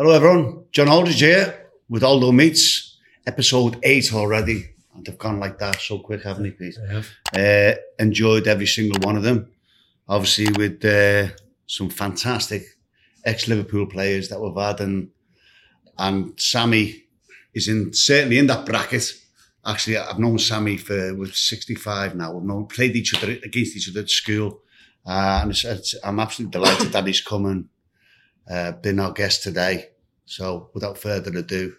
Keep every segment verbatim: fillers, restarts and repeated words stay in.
Hello everyone, John Aldridge here with Aldo Meets, episode eight already. And they've gone like that so quick, haven't they, Pete? I have. Uh, enjoyed every single one of them. Obviously with uh, some fantastic ex-Liverpool players that we've had, and and Sammy is in certainly in that bracket. Actually, I've known Sammy for we're sixty-five now. We've known played each other against each other at school, uh, and it's, it's, I'm absolutely delighted that he's come and uh, been our guest today. So, without further ado,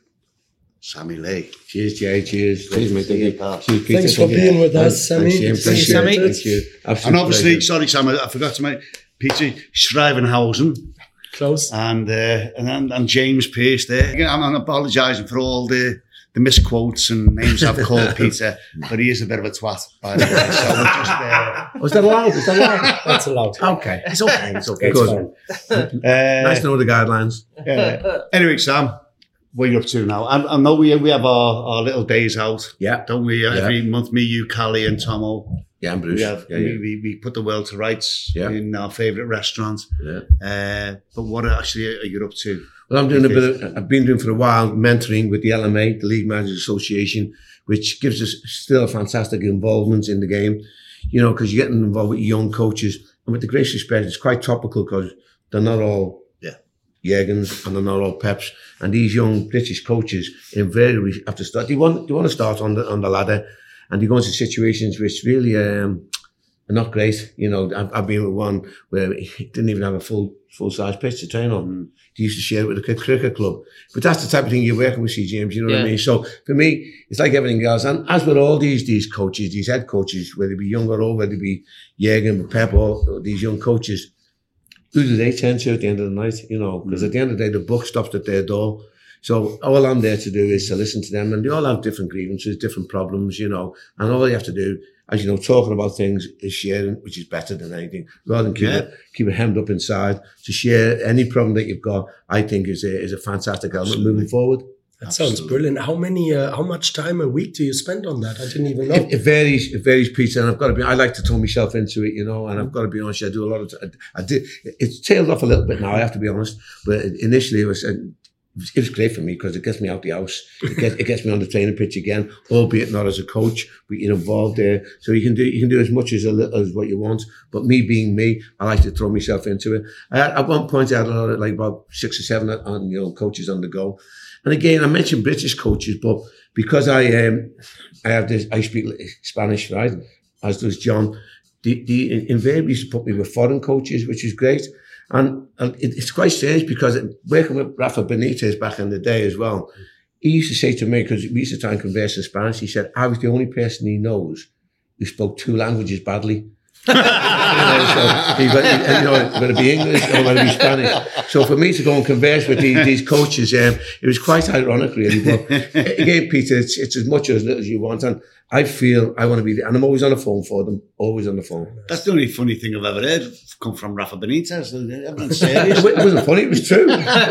Sammy Lee. Cheers, Jay. Cheers. Cheers, mate. Thank you. Thanks Cheers, for being with us, Sammy. Thanks, Thank you, Sammy. Sammy. Thank you. And obviously, sorry, Sam, I forgot to make Peter Schreibenhausen. Close. And, uh, and and and James Pearce there. Again, I'm, I'm apologising for all the, the misquotes and names I've called Peter, but he is a bit of a twat, by the way. So we're just uh, Was that allowed? Was that allowed? That's allowed. Okay. It's okay. It's okay. It's Good. fine. uh, Nice to know the guidelines. uh, anyway, Sam, what are you up to now? I, I know we we have our, our little days out, Yeah. don't we? Yeah. Every month, me, you, Callie, and Tomo. Yeah, I'm Bruce. We, have, yeah, we, yeah. we we put the world to rights Yeah. in our favourite restaurant. yeah. Uh, but what actually are you up to? Well, I'm doing a bit of, I've been doing for a while mentoring with the L M A, the League Managers Association, which gives us still a fantastic involvement in the game, you know, because you're getting involved with young coaches. And with the greatest respect, it's quite topical because they're not all Yeah. Jurgens and they're not all Peps. And these young British coaches invariably have to start, they want, they want to start on the, on the ladder, and they go into situations which really um, are not great. You know, I've, I've been with one where he didn't even have a full, full-size pitch to train on. Mm. They used to share it with the cricket club. But that's the type of thing you're working with, see, James, you know Yeah. what I mean? So for me, it's like everything else. And as with all these these coaches, these head coaches, whether they be young or old, whether they be Jurgen, Pep, or these young coaches, who do they turn to at the end of the night? You know, because at the end of the day, the buck stops at their door. So all I'm there to do is to listen to them, and they all have different grievances, different problems, you know, and all you have to do, as you know, talking about things is sharing, which is better than anything, rather than keep, Yeah. it, keep it hemmed up inside. To share any problem that you've got, I think is a, is a fantastic element Absolutely. moving forward. That sounds Absolutely. brilliant. How many, uh, how much time a week do you spend on that? I didn't even know. It, it varies, it varies, Peter, and I've got to be, I like to throw myself into it, you know, and I've got to be honest, I do a lot of, I, I did, it's tailed off a little bit now, I have to be honest, but initially it was, uh, it was great for me because it gets me out the house. It gets, it gets me on the training pitch again, albeit not as a coach, but you're involved there. So you can do, you can do as much as a little as what you want. But me being me, I like to throw myself into it. I, at one point, I had a lot of, like about six or seven on, you know, coaches on the go. And again, I mentioned British coaches, but because I, um, I have this, I speak Spanish, right? As does John. The, the invariably used to put me with foreign coaches, which is great. And, and it, it's quite strange because it, working with Rafa Benitez back in the day as well, he used to say to me, because we used to try and converse in Spanish, he said, I was the only person he knows who spoke two languages badly. you know, so you've got, you know, got to be English or got to be Spanish. So for me to go and converse with these, these coaches, um, it was quite ironic, really. But again, Peter, it's, it's as much or as little as you want. And I feel I want to be there. And I'm always on the phone for them, always on the phone. That's the only funny thing I've ever heard come from Rafa Benitez. Everyone's serious. It wasn't funny, it was true.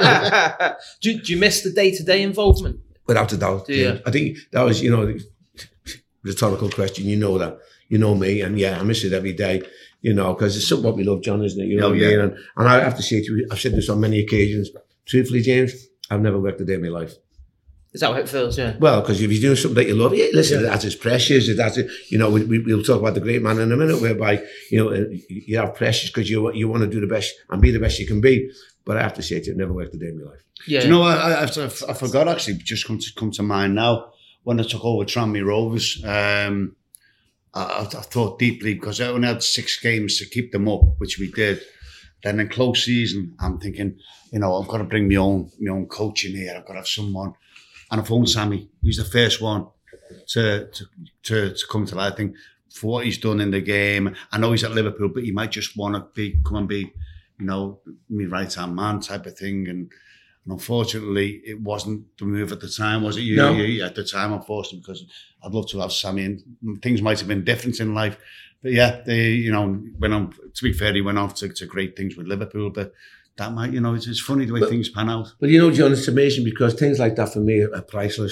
do, do you miss the day-to-day involvement? Without a doubt. Do you? Yeah. I think that was, you know, the rhetorical question. You know that. You know me. And yeah, I miss it every day, you know, because it's something what we love, John, isn't it? You know Oh, what yeah. I mean? And, and I have to say to you, I've said this on many occasions. Truthfully, James, I've never worked a day in my life. Is that how it feels? Yeah. Well, because if you're doing something that you love, yeah, listen, Yeah. that's as precious. That's it. You know, we, we, we'll talk about the great man in a minute, whereby you know you have precious because you you want to do the best and be the best you can be. But I have to say, to you, I've never worked a day in my life. Yeah. Do you know, I, I, I, I forgot actually, just come to come to mind now. When I took over Tranmere Rovers, um, I, I thought deeply because I only had six games to keep them up, which we did. Then in close season, I'm thinking, you know, I've got to bring my own my own coach in here. I've got to have someone. And I phoned Sammy. He's the first one to to to, to come to that. I think for what he's done in the game. I know he's at Liverpool, but he might just want to be come and be, you know, me right hand man type of thing. And, and unfortunately, it wasn't the move at the time, was it? You, No. you, at the time, unfortunately, because I'd love to have Sammy, and things might have been different in life. But yeah, they, you know, went on. To be fair, he went on to, to great things with Liverpool, but. That might, you know, it's, it's funny the way But- things pan out. But you know, John, it's amazing because things like that for me are priceless.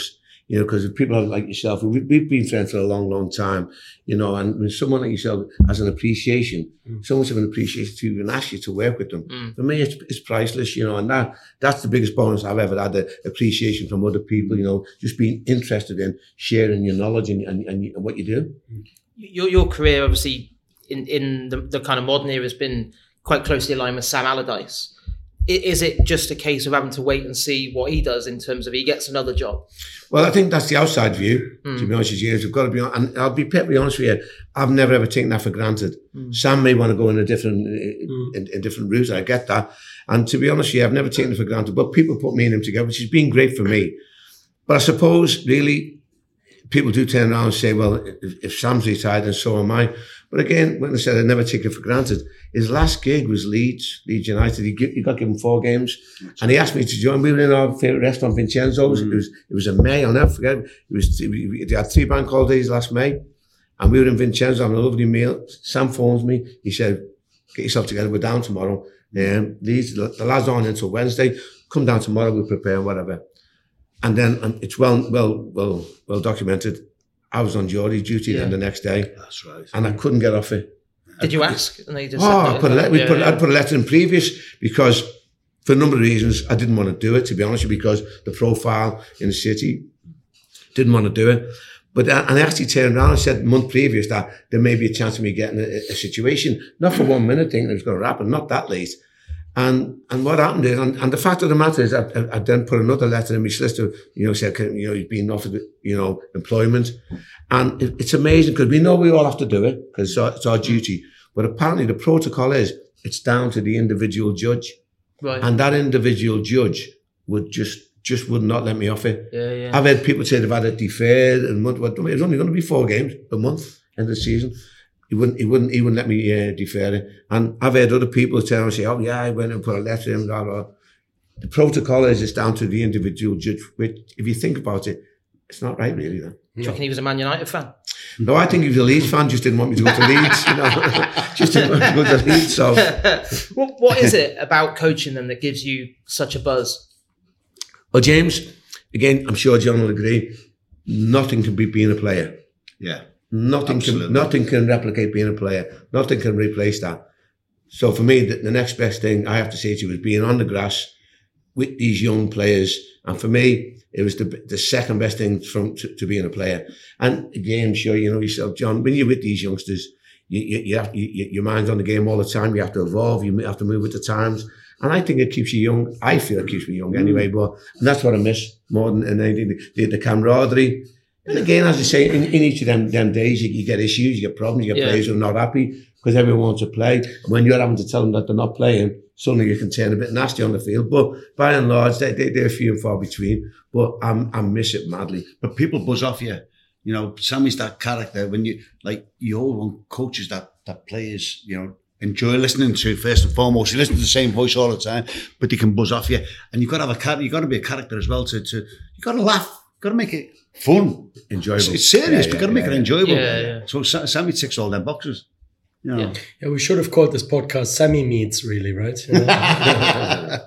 You know, because people like yourself, we, we've been friends for a long, long time, you know, and when someone like yourself has an appreciation, mm. so much of an appreciation to even ask you to work with them. Mm. For me, it's, it's priceless, you know, and that that's the biggest bonus I've ever had, the appreciation from other people, you know, just being interested in sharing your knowledge and, and, and, and what you do. Your, your career, obviously, in, in the, the kind of modern era has been quite closely aligned with Sam Allardyce. Is it just a case of having to wait and see what he does in terms of he gets another job? Well, I think that's the outside view, mm. to be honest with you. We've got to be on, and I'll be perfectly honest with you, I've never ever taken that for granted. Mm. Sam may want to go in a different mm. in, in different routes, I get that. And to be honest with you, I've never taken it for granted. But people put me and him together, which has been great for me. But I suppose, really, people do turn around and say, well, if, if Sam's retired, then so am I. But again, when I said I never take it for granted, his last gig was Leeds, Leeds United. He, he got given four games, and he asked me to join. We were in our favourite restaurant, Vincenzo's. Mm. It was it was in May. I'll never forget. It was they had three bank holidays last May, and we were in Vincenzo having a lovely meal. Sam phones me. He said, "Get yourself together. We're down tomorrow. Um, Leeds, the, the lads aren't until Wednesday. Come down tomorrow. We'll prepare whatever." And then um, it's well, well, well, well documented. I was on jury duty yeah. then the next day. That's right. And I couldn't get off it. Did you ask? And they just oh, said, I put a letter, we yeah, put, yeah. I'd put a letter in previous because for a number of reasons, I didn't want to do it, to be honest with you, because the profile in the city, didn't want to do it. But I, and I actually turned around and said a month previous that there may be a chance of me getting a, a situation, not for one minute thinking it was going to happen, not that late. And and what happened is, and, and the fact of the matter is, I, I, I then put another letter in my solicitor, you know, said, you know, he's been offered, you know, employment. And it, it's amazing because we know we all have to do it because it's our, it's our duty. But apparently the protocol is it's down to the individual judge. Right. And that individual judge would just, just would not let me off it. Yeah, yeah. I've heard people say they've had it deferred and month, it was only going to be four games a month end of the season. He wouldn't, he wouldn't, he wouldn't let me uh, defer it. And I've heard other people tell and say, oh yeah, I went and put a letter in, blah, blah. The protocol is it's down to the individual judge, which if you think about it, it's not right really then. Do you reckon he was a Man United fan? No, I think he was a Leeds fan, just didn't want me to go to Leeds, you know. Just didn't want me to go to Leeds, so. what, what is it about coaching them that gives you such a buzz? Well, James, again, I'm sure John will agree, nothing can beat being a player. Yeah. Nothing can, nothing can replicate being a player. Nothing can replace that. So for me, the, the next best thing I have to say to you is being on the grass with these young players. And for me, it was the the second best thing from to, to being a player. And again, I'm sure you know yourself, John, when you're with these youngsters, you, you, you have you, your mind's on the game all the time. You have to evolve. You have to move with the times. And I think it keeps you young. I feel it keeps me young anyway. But and that's what I miss more than anything. The, the camaraderie. And again, as I say, in, in each of them, them days, you, you get issues, you get problems, you get yeah. players who are not happy because everyone wants to play. And when you're having to tell them that they're not playing, suddenly you can turn a bit nasty on the field. But by and large, they, they, they're few and far between. But I'm, I miss it madly. But people buzz off you. You know, Sammy's that character. When you, like, you all want coaches that, that players, you know, enjoy listening to first and foremost. You listen to the same voice all the time, but they can buzz off you. And you've got to have a character. You've got to be a character as well to, to you've got to laugh. You've got to make it fun, enjoyable. It's, it's serious. Yeah, We've yeah, got to make yeah, it enjoyable. Yeah, yeah. So Sammy ticks all them boxes. You know. Yeah. yeah, we should have called this podcast Sammy Meets, really, right? You know?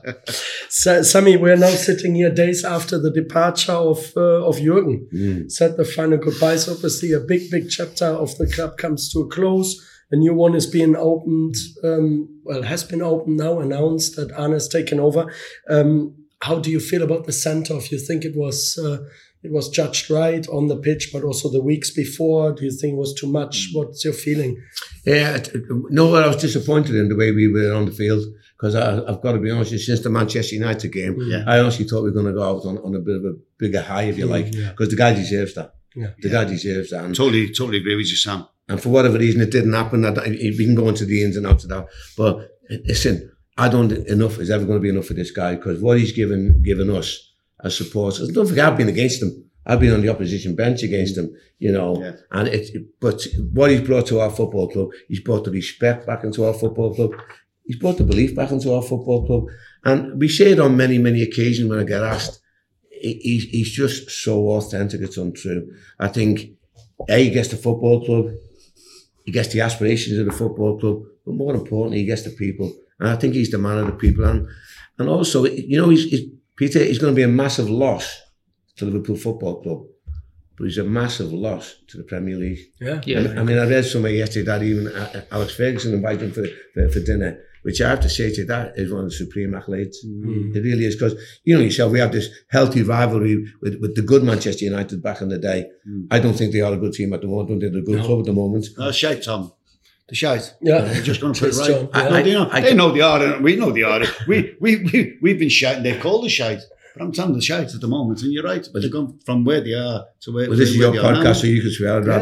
So, Sammy, we're now sitting here days after the departure of uh, of Jürgen. Mm. Said the final goodbyes. Obviously, a big, big chapter of the club comes to a close. A new one is being opened. Um, well, has been opened now. Announced that Arne has taken over. Um, how do you feel about the send-off? You think it was uh, it was judged right on the pitch, but also the weeks before? Do you think it was too much? What's your feeling? Yeah, no, I was disappointed in the way we were on the field because I've got to be honest, since the Manchester United game, yeah. I honestly thought we were going to go out on, on a bit of a bigger high, if you like, because yeah. the guy deserves that. Yeah. The yeah. guy deserves that. And, totally, totally agree with you, Sam. And for whatever reason, it didn't happen. We can go into the ins and outs of that. But listen, I don't enough is ever going to be enough for this guy because what he's given given us as supporters. Don't forget, I've been against him. I've been on the opposition bench against him, you know. Yeah. And it, but what he's brought to our football club, he's brought the respect back into our football club. He's brought the belief back into our football club. And we say it on many, many occasions when I get asked. He's, he's just so authentic, it's untrue. I think, A, he gets the football club. He gets the aspirations of the football club. But more importantly, he gets the people. And I think he's the man of the people. And and also, you know, he's, he's Peter, he's going to be a massive loss to Liverpool Football Club, but he's a massive loss to the Premier League. Yeah, Yeah. And, I mean, I read somewhere yesterday that even uh, Alex Ferguson invited him for, for, for dinner, which I have to say to you, that is one of the supreme accolades. Mm. It really is, because, you know yourself, we have this healthy rivalry with, with the good Manchester United back in the day. Mm. I don't think they are a good team at the moment. I don't think they're a good No. club at the moment. No, shite, Tom. The shite. yeah. They're just going to put it Just right. John, I, yeah. no, they know, I- they know the art, and we know the art. We, we, we, we've been shite, and they've called the shite. But I'm telling the shite at the moment, and you're right. But they've gone from where they are to where, Well, this is where your they are now. podcast, so you can swear. I'd rather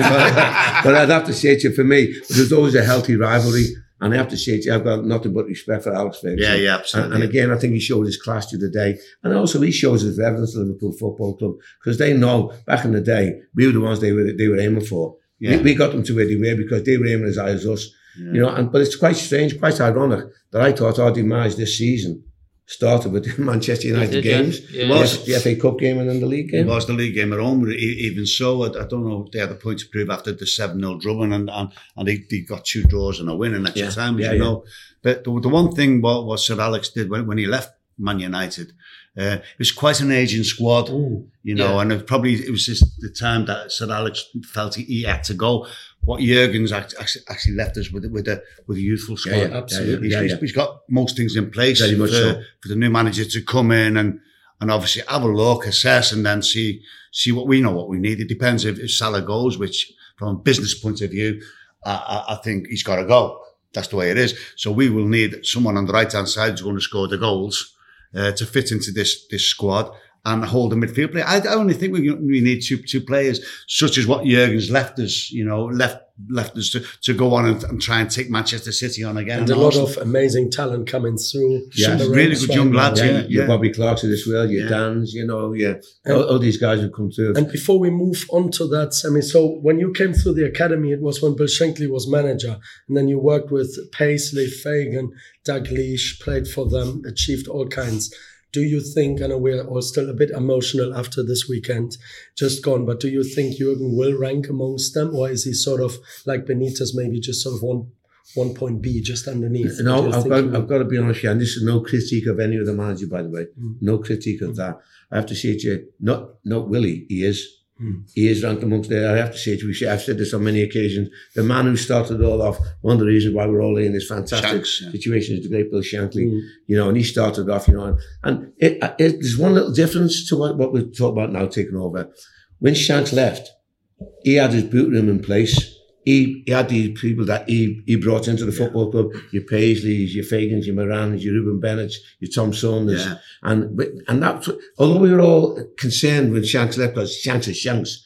not. But I'd have to say to you, for me, there's always a healthy rivalry. And I have to say to you, I've got nothing but respect for Alex Ferguson. Yeah, yeah, And, absolutely. and again, I think he showed his class the other day. And also he shows his reverence to Liverpool Football Club, because they know back in the day, we were the ones they were they were aiming for. Yeah. We, we got them to where they were because they were aiming as high as us. Yeah. You know, and but it's quite strange, quite ironic that I thought our demise this season started with the Manchester United did, yeah. games. Yeah. It was the F A Cup game and then the league It game. was the league game at home. E- Even so, I, I don't know if they had a point to prove after the seven nil drubbing, and, and, and they, they got two draws and a win in extra Yeah, time, as yeah, you yeah. know. But the, the one thing what, what Sir Alex did when, when he left Man United, uh, it was quite an aging squad, Ooh. you know, Yeah. and it probably it was just the time that Sir Alex felt he, he had to go. What Jurgen's act- actually, actually left us with with a with a youthful squad. Yeah, yeah, absolutely. He's, yeah, he's- yeah. he's got most things in place Very for, much so. for the new manager to come in and and obviously have a look, assess, and then see see what we know what we need. It depends if, if Salah goes, which from a business point of view, I, I, I think he's got to go. That's the way it is. So we will need someone on the right hand side who's going to score the goals uh, to fit into this this squad and hold the midfield play. I, I only think we we need two two players such as what Jurgen's left us, you know, left left us to, to go on and, and try and take Manchester City on again. And And a lot Arsenal. of amazing talent coming through. Yeah, The really ranks good right young now. lads, Yeah, yeah, your yeah. Bobby Clarks as well, your Yeah. Dans, you know, yeah. All, all these guys who come through. And before we move on to that, Sammy, so when you came through the academy, it was when Bill Shankly was manager. And then you worked with Paisley, Fagan, Dalglish, played for them, achieved all kinds. Do you think, I know we're all still a bit emotional after this weekend just gone, but do you think Jurgen will rank amongst them? Or is he sort of like Benitez, maybe just sort of one one point B just underneath? No, What do you I've think got, he will- I've got to be honest with you, and this is no critique of any other manager, by the way. Mm. No critique of that. I have to say to you, not not Willie, he is. Mm. He is ranked amongst there. I have to say to you, I've said this on many occasions, the man who started it all off, one of the reasons why we're all in this fantastic Shanks, yeah. situation is the great Bill Shankly. Mm. You know, and he started off, you know, and, and it, it, there's one little difference to what, what we're talking about now taking over. When Shanks left, he had his boot room in place. He, he had these people that he, he brought into the football club, your Paisleys, your Fagans, your Morans, your Ruben Bennett's, your Tom Saunders. Yeah. And but- and that's what- although we were all concerned when Shanks left, because Shanks is Shanks,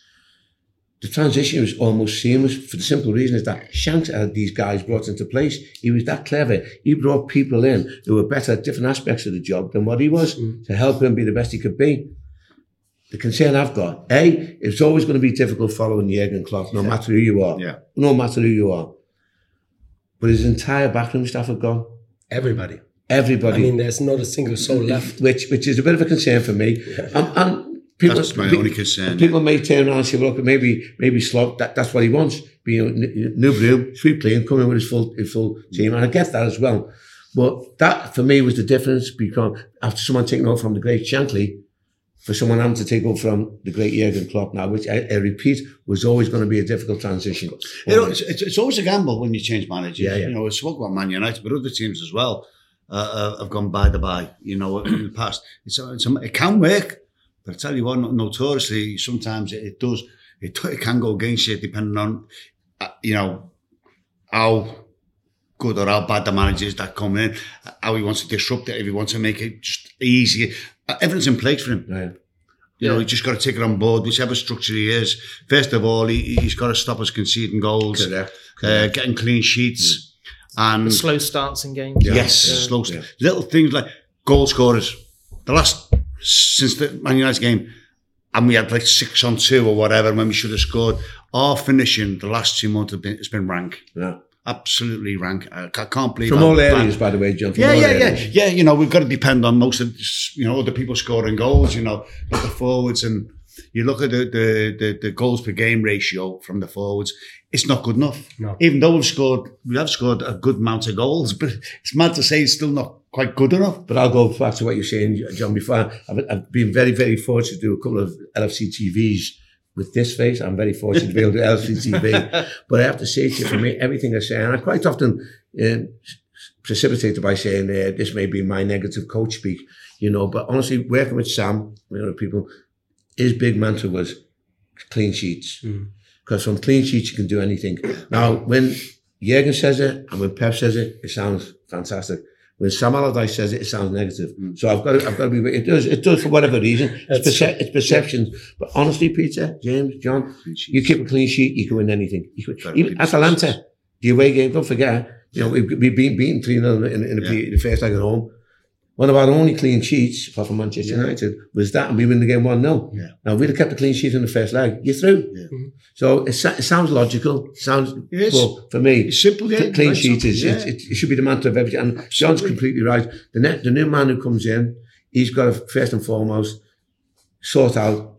the transition was almost seamless for the simple reason is that Shanks had these guys brought into place. He was that clever. He brought people in who were better at different aspects of the job than what he was Mm. to help him be the best he could be. The concern I've got, A, it's always going to be difficult following Jurgen Klopp, no matter who you are. Yeah. No matter who you are. But his entire backroom staff have gone. Everybody. Everybody. I mean, there's not a single soul left. Which which is a bit of a concern for me. And, and people, That's my pe- only concern. People may turn around and say, well, look, maybe maybe Slot, that, that's what he wants. Be a n- new broom, sweet playing, come in with his full his full team. And I get that as well. But that, for me, was the difference because after someone taking over from the great Shankly, for someone having to take over from the great Jurgen Klopp now, which I, I repeat, was always going to be a difficult transition. You know, it's, it's, it's always a gamble when you change managers. Yeah, yeah. You know, I spoke about Man United, but other teams as well uh, uh, have gone by the by. You know, in the past, it's, it's it can work, but I tell you what, notoriously, sometimes it, it does. It, it can go against you depending on, uh, you know, how good or how bad the manager is that coming in, how he wants to disrupt it, if he wants to make it just easier. Everything's in place for him. Right. You know, Yeah. he just got to take it on board, whichever structure he is. First of all, he, he's got to stop us conceding goals, Correct. uh, getting clean sheets, and Slow starts in games. yes, Yeah. slow Yeah. little things like goal scorers. The last since the Man United game, and we had like six on two or whatever when we should have scored. Our finishing the last two months have been, it's been rank, Yeah. absolutely rank. I ca- can't believe From how all bad- areas, by the way, John. From Yeah, all yeah, yeah, areas. yeah. You know, we've got to depend on most of, you know, other people scoring goals. You know, like the forwards, and you look at the, the the the goals per game ratio from the forwards. It's not good enough. No. Even though we've scored, we have scored a good amount of goals, but it's mad to say it's still not quite good enough. But I'll go back to what you're saying, John, before. I've, I've been very, very fortunate to do a couple of L F C T Vs with this face. I'm very fortunate to be able to do L F C T V. But I have to say to you, for me, everything I say, and I quite often uh, precipitate by saying uh, this may be my negative coach speak, you know, but honestly, working with Sam, you know, people, his big mantra was clean sheets. Because mm. from clean sheets, you can do anything. Now, when Jürgen says it and when Pep says it, it sounds fantastic. When Sam Allardyce says it, it sounds negative. Mm. So I've got to, I've got to be. It does. It does for whatever reason. It's, perce- it's perceptions. Yeah. But honestly, Peter, James, John, you keep a clean sheet, you can win anything. You can, even Atalanta, the away game. Don't forget, you know, we've, we've been beaten three nil in, in, in yeah. the first leg at home. One of our only clean sheets, apart from Manchester yeah. United, was that, and we win the game one nil. Yeah. Now, if we'd have kept a clean sheet in the first leg, you're through. Yeah. Mm-hmm. So it, it sounds logical. It sounds, it well, for me, it's simple. Yeah, clean sheet is, yeah. it, it, it should be the mantra of everything. And John's completely right. The, net, the new man who comes in, he's got to, first and foremost, sort out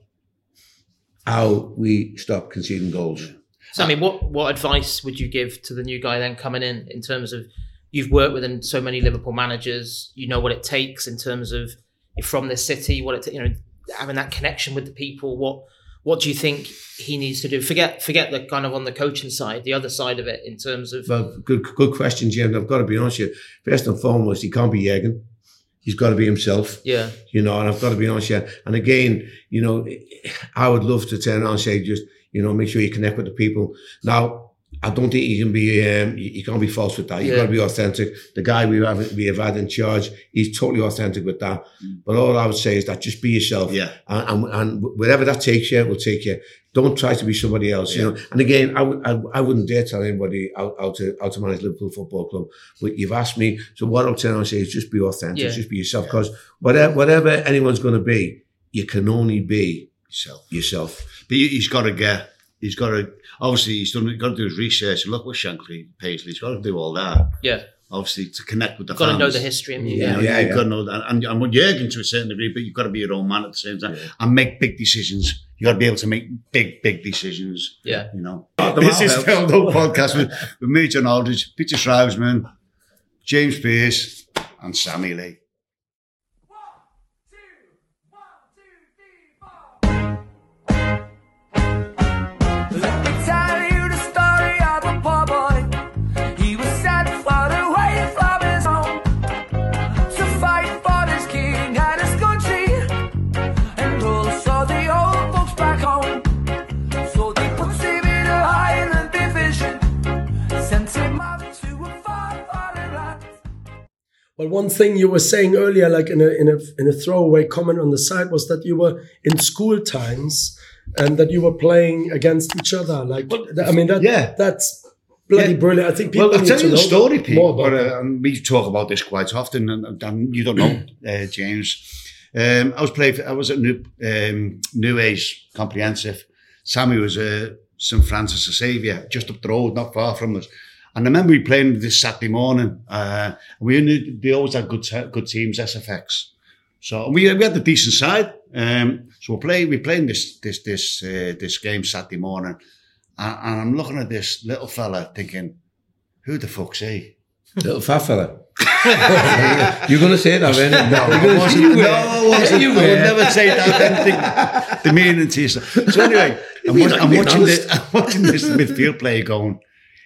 how we stop conceding goals. Sammy, what, what advice would you give to the new guy then coming in, in terms of, you've worked with so many Liverpool managers, you know what it takes in terms of, you're from this city, what it, t- you know, having that connection with the people, what, what do you think he needs to do? Forget, forget the kind of on the coaching side, the other side of it in terms of. Well, good, good question, James. I've got to be honest with you. First and foremost, he can't be Jürgen. He's got to be himself. Yeah. You know, and I've got to be honest with you. And again, you know, I would love to turn around and say, just, you know, make sure you connect with the people. Now, I don't think you can be, um, you, you can't be false with that. You've yeah. got to be authentic. The guy we have, we have had in charge, he's totally authentic with that. Mm. But all I would say is that just be yourself. Yeah. And, and, and wherever that takes you, will take you. Don't try to be somebody else, yeah. you know. And again, I, w- I, I wouldn't dare tell anybody how, how to how to manage Liverpool Football Club. But you've asked me, so what I'll turn around and say is just be authentic, yeah. just be yourself. Because yeah. whatever, whatever anyone's going to be, you can only be yourself. yourself. But he's got to get, he's got to, obviously he's done, got to do his research. Look with Shankly, Paisley, he's got to do all that. Yeah. Obviously, to connect with the you've got fans. to know the history. And you yeah, know, yeah, you've yeah. got to know that. And, and with Jürgen to a certain degree, but you've got to be your own man at the same time yeah. and make big decisions. You've got to be able to make big, big decisions. Yeah. You know. This is still no podcast with, with me, John Aldridge, Peter Shrousman, James Pearce, and Sammy Lee. Well, one thing you were saying earlier, like in a in a in a throwaway comment on the side, was that you were in school times and that you were playing against each other. Like, well, I mean, that, yeah. that's bloody yeah. brilliant. I think people well, I'll need tell to you know the story, Pete. more about but, uh, and we talk about this quite often, and, and you don't know, uh, James. Um, I was playing. I was at New um, New Age Comprehensive. Sammy was at uh, Saint Francis Xavier, just up the road, not far from us. And I remember we playing this Saturday morning. Uh, we knew they always had good te- good teams, S F X. So we we had the decent side. Um, so we play we playing this this this uh, this game Saturday morning, and, and I'm looking at this little fella thinking, who the fuck's he? Little fat fella. You're going to say that, man? No, I wasn't. No, I wasn't. I would never say that. Anything demeaning to yourself. So anyway, I'm, watch, I'm watching this. I'm watching this midfield player going,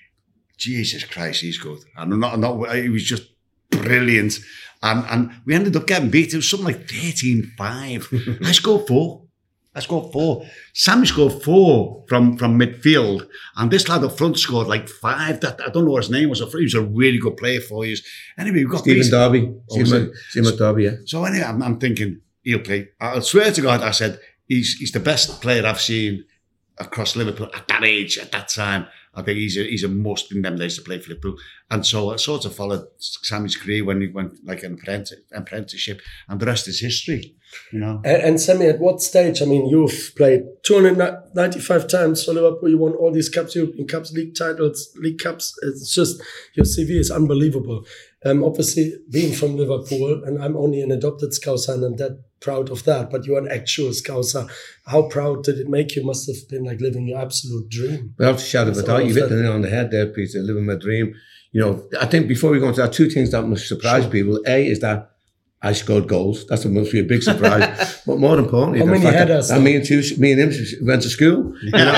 Jesus Christ, he's good. And I'm not, I'm not, he was just brilliant. And and we ended up getting beat. It was something like thirteen five. I scored four. I scored four. Sammy scored four from, from midfield. And this lad up front scored like five. That I don't know what his name was. He was a really good player for you. Anyway, we got Stephen beat. Derby. Stephen so, Derby, yeah. So anyway, I'm, I'm thinking, he'll play. I swear to God, I said, he's he's the best player I've seen across Liverpool at that age, at that time. I think he's a, he's a must in them days to play for Liverpool. And so I sort of followed Sammy's career when he went like an apprentice, apprenticeship, and the rest is history, you know. And, and Sammy, at what stage? I mean, you've played two hundred ninety-five times for Liverpool. You won all these cups, European Cups, league titles, league cups. It's just, your C V is unbelievable. Um, obviously, being from Liverpool, and I'm only an adopted Scouser, and I'm that proud of that, but you're an actual Scouser. How proud did it make you? Must have been like living your absolute dream. Without a shadow of a doubt, you've hit it on the head there, Peter, living my dream. you know, I think before we go into that, two things that must surprise sure. people. A is that I scored goals. That's what must be a big surprise. But more importantly, how the many fact headers? That, that me and two, me and him went to school. You know?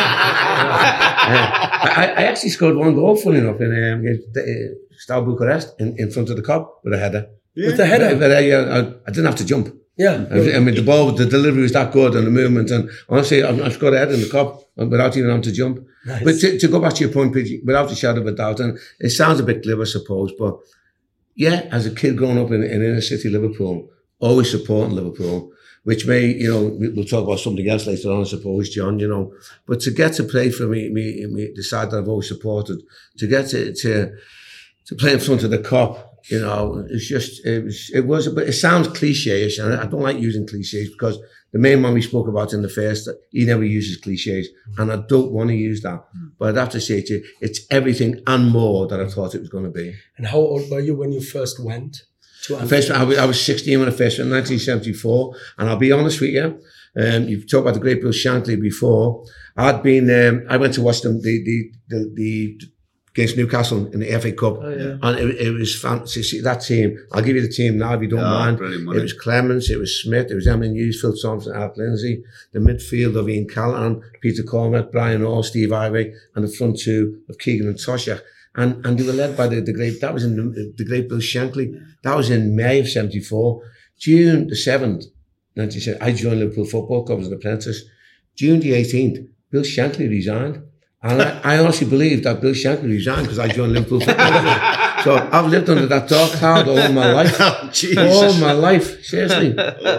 I, I actually scored one goal, funny enough, in um, Steaua Bucharest in, in front of the Cop with a header. Yeah. With the header? But, but I, I, I didn't have to jump. Yeah. I, I mean, the ball, the delivery was that good and the movement. And honestly, I, I scored a header in the Cop without even having to jump. Nice. But to, to go back to your point, Pidgey, without a shadow of a doubt, and it sounds a bit glib, I suppose, but yeah, as a kid growing up in, in inner city Liverpool, always supporting Liverpool, which may, you know, we'll talk about something else later on, I suppose, John, you know, but to get to play for me, me, me the side that I've always supported, to get to, to, to play in front of the Cop, you know, it's just, it was, it was, but it sounds cliche-ish, and I don't like using cliches because the main man we spoke about in the first, he never uses cliches, and I don't want to use that. But I'd have to say to you, it's everything and more that I thought it was going to be. And how old were you when you first went to Anfield? First, I was, I was sixteen when I first went, nineteen seventy-four, and I'll be honest with you, um, you've talked about the great Bill Shankly before. I'd been, um, I went to watch them, the, the, the, the against Newcastle in the F A Cup. Oh, yeah. And it, it was fantastic. That team, I'll give you the team now if you don't oh, mind. It was Clemens, it was Smith, it was Emily Hughes, Phil Thompson, Art Lindsay, the midfield of Ian Callahan, Peter Cormack, Brian Orr, Steve Ivey, and the front two of Keegan and Toshack. And and they were led by the, the great, that was in the, the great Bill Shankly. That was in May of seventy-four. June the seventh, nineteen seventy, I joined Liverpool Football Club as an apprentice. June the eighteenth, Bill Shankly resigned. And I, I honestly believe that Bill Shankly resigned because I joined Liverpool Football Club. So I've lived under that dark cloud all my life. Oh, Jesus. All my life, seriously.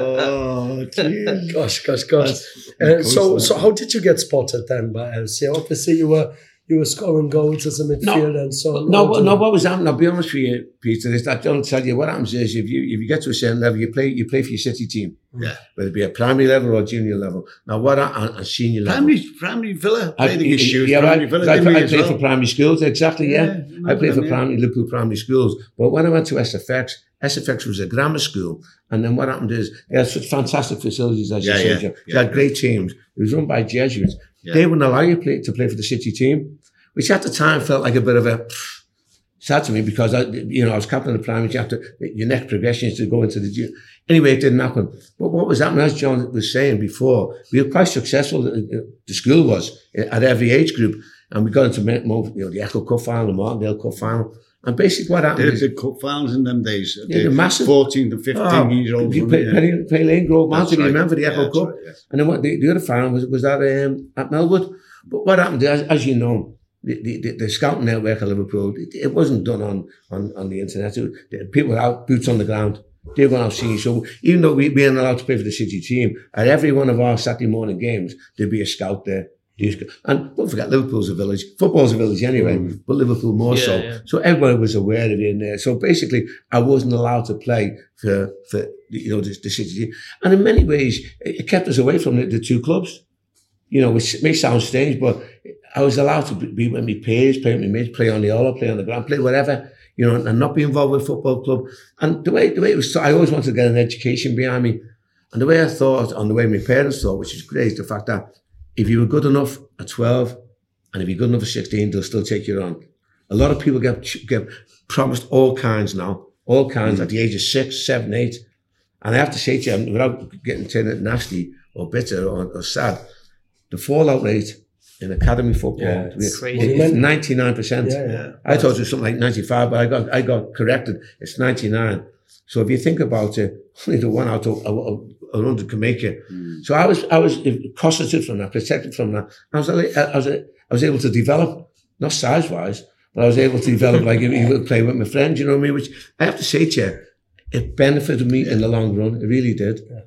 Oh, geez. Gosh, gosh, gosh. Uh, so, so how did you get spotted then by L C? Obviously, you were you were scoring goals as a midfielder no, and so on. No, no, what was happening? I'll be honest with you, Peter. Is that don't tell you what happens is if you if you get to a certain level, you play you play for your city team. Yeah, whether it be at primary level or junior level. Now, what at a senior level? Primary, primary Villa. I played against you. Yeah, primary I, Villa, I, I played well. for primary schools. Exactly. Yeah, yeah I played for yeah. primary Liverpool primary schools. But when I went to S F X, S F X was a grammar school, and then what happened is they had such fantastic facilities, as yeah, you said. Yeah, they yeah, had great teams. It was run by Jesuits. Yeah. They wouldn't allow you play, to play for the city team, which at the time felt like a bit of a sad to me because I, you know, I was captain of the primary. You have to, your next progression is to go into the junior. Anyway, it didn't happen. But what was happening, as John was saying before, we were quite successful. The school was at every age group, and we got into you know the Echo Cup final, the Martindale Cup final, and basically what happened? They did cup finals in them days. Yeah, the massive fourteen to fifteen oh, years old. You play, yeah. play, play Lane Grove Mountain. Right. You remember the Echo yeah, Cup? Right, yeah. And then what the, the other final was was that um, at Melwood. But what happened? As, as you know. The, the, the scouting network of Liverpool, it, it wasn't done on, on, on the internet. It, the people were out, boots on the ground. They were going out seeing. So even though we weren't allowed to play for the city team, at every one of our Saturday morning games, there'd be a scout there. And don't forget, Liverpool's a village. Football's a village anyway, mm. but Liverpool more yeah, so. Yeah. So everybody was aware of it in there. So basically, I wasn't allowed to play for, for you know, the, the city team. And in many ways, it kept us away from the, the two clubs. You know, which may sound strange, but I was allowed to be with my peers, play with my mates, play on the Ola, play on the ground, play whatever, you know, and not be involved with a football club. And the way the way it was, I always wanted to get an education behind me. And the way I thought, and the way my parents thought, which is great, is the fact that if you were good enough at twelve, and if you're good enough at sixteen, they'll still take you on. A lot of people get get promised all kinds now, all kinds mm. at the age of six, seven, eight. And I have to say to you, without getting to it nasty or bitter or, or sad, the fallout rate in academy football yeah, it's crazy. It's ninety-nine percent. Yeah, yeah. I thought it was something like ninety-five, but I got I got corrected. It's ninety-nine. So if you think about it, only the one out of a hundred can make it. Mm. So I was I was cosseted from that, protected from that. I was I was I was able to develop, not size wise, but I was able to develop like you would play with my friends. You know what I mean? Which I have to say to you, it benefited me yeah. in the long run. It really did. Yeah.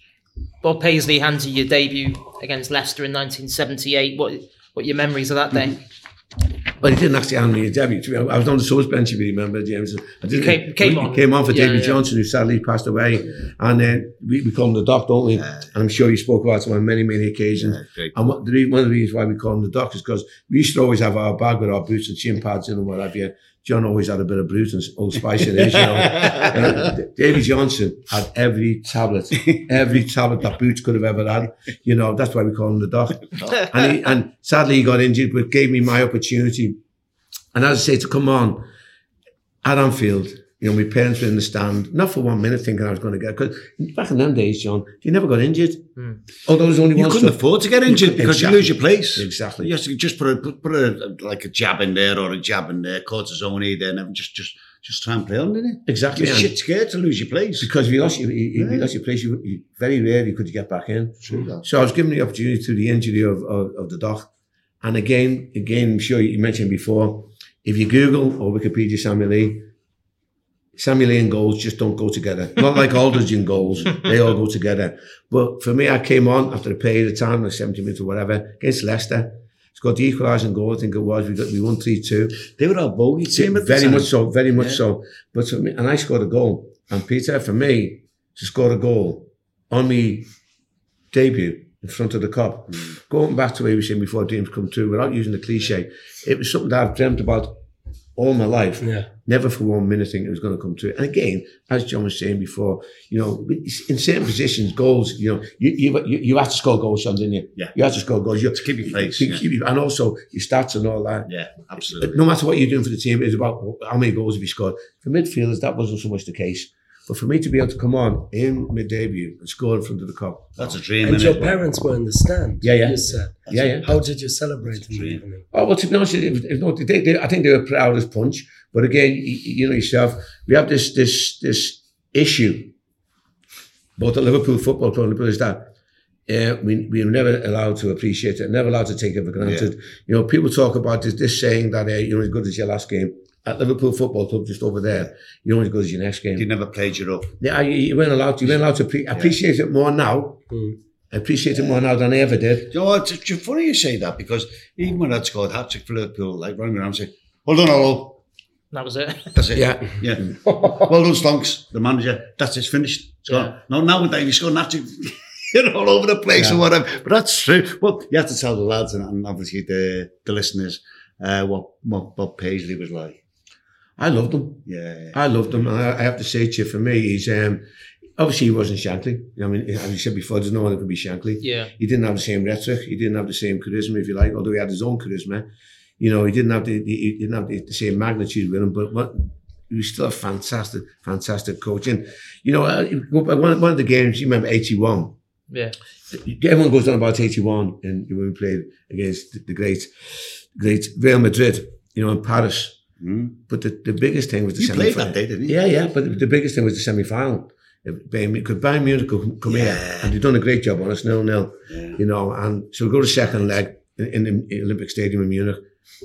Bob Paisley handed you your debut against Leicester in nineteen seventy-eight. What what are your memories of that day? Mm-hmm. Well, he didn't actually hand me a debut. I was on the subs bench, if you remember, James. I didn't, came, came on. Came on for yeah, David yeah. Johnson, who sadly passed away. Yeah. And then we, we call him the Doc, don't we? Yeah. And I'm sure you spoke about him on many, many occasions. Yeah, and what, the, one of the reasons why we call him the Doc is because we used to always have our bag with our boots and shin pads in and what have you. John always had a bit of brute and Old Spice in his, you know. uh, Davy Johnson had every tablet, every tablet that Boots could have ever had. You know, that's why we call him the Doc. And, he, and sadly, he got injured, but gave me my opportunity And as I say, to come on at Anfield, you know, my parents were in the stand, not for one minute thinking I was going to get, because back in them days, John, you never got injured. Mm. Although there's only you one couldn't stuff. afford to get injured You- because exactly. you lose your place. Exactly. You have to just put a put, put a like a jab in there or a jab in there, cortisone there, and just just just try and play on, didn't it? Exactly. You're And shit scared to lose your place. because if you lost, your, if you Yeah. lost your place, you, you, very rarely could you get back in. True that. So I was given the opportunity through the injury of, of, of the doc. And again, again, I'm sure you mentioned before, if you Google or Wikipedia Sammy Lee, Sammy Lee and goals just don't go together. Not like Aldridge and goals, they all go together. But for me, I came on after a period of time, like seventy minutes or whatever, against Leicester. Scored the equalising goal, I think it was. We got we won three two. They were our bogey team at the Very time. much so, very much Yeah. so. But for me, and I scored a goal. And Peter, for me, to score a goal on me debut in front of the cop, Mm. going back to where we were saying before dreams come true, without using the cliche, it was something that I've dreamt about all my life. Yeah. Never for one minute think it was going to come true. And again, as John was saying before, you know, in certain positions, goals, you know, you you you, you had to score goals, Sean, didn't you? Yeah. You had to score goals. You, To keep your place, to yeah. keep you- and also your stats and all that. Yeah, absolutely. No matter what you're doing for the team, it's about how many goals have you scored. For midfielders, that wasn't so much the case. But for me to be able to come on in mid debut and score in front of the cop, That's a dream. And innit? your parents were in the stand. Yeah, yeah. You said. yeah, yeah. How did you celebrate in the dream. evening? Oh, well, to be honest, it was, it was no, they, they, I think they were proud as punch. But again, you, you know yourself, we have this this this issue, both at Liverpool Football Club and Liverpool is that uh, we we were never allowed to appreciate it, never allowed to take it for granted. You know, people talk about this, this saying that uh, you're as good as your last game. At Liverpool Football Club, just over there, you're only as good as your next game. You never played you up. Yeah, you, you weren't allowed to. You weren't allowed to pre- appreciate it more now. Mm. I appreciate it more now than I ever did. You know what? It's, it's funny you say that because even when I'd scored hat trick for Liverpool, like running around and say, "Hold on, Olo." That was it. That's it. Yeah. Yeah. Well done, Stonks, the manager. That's it, it's finished. It's gone. Yeah. No, nowadays you score hat trick, you're all over the place Yeah. or whatever. But that's true. Well, you have to tell the lads and, and obviously the, the listeners uh, what, what Bob Paisley was like. I loved him. Yeah. I loved him. And I, I have to say to you, for me, he's um, obviously he wasn't Shankly. I mean, as you said before, there's no one that could be Shankly. Yeah. He didn't have the same rhetoric. He didn't have the same charisma, if you like, although he had his own charisma. You know, he didn't have the, the he didn't have the, the same magnitude with him, but what, he was still a fantastic, fantastic coach. And you know, uh, one one of the games, you remember eighty-one. Yeah. Everyone goes on about eighty-one, and when we played against the, the great, great Real Madrid, you know, in Paris. Mm. But the, the biggest thing was the You semi-final. played that day, didn't you? Yeah, yeah. But the, the biggest thing was the semi-final. Because Bayern Munich could come Yeah. here, and they've done a great job on us, nil nil. Yeah. You know, and so we go to second leg in, in the Olympic Stadium in Munich,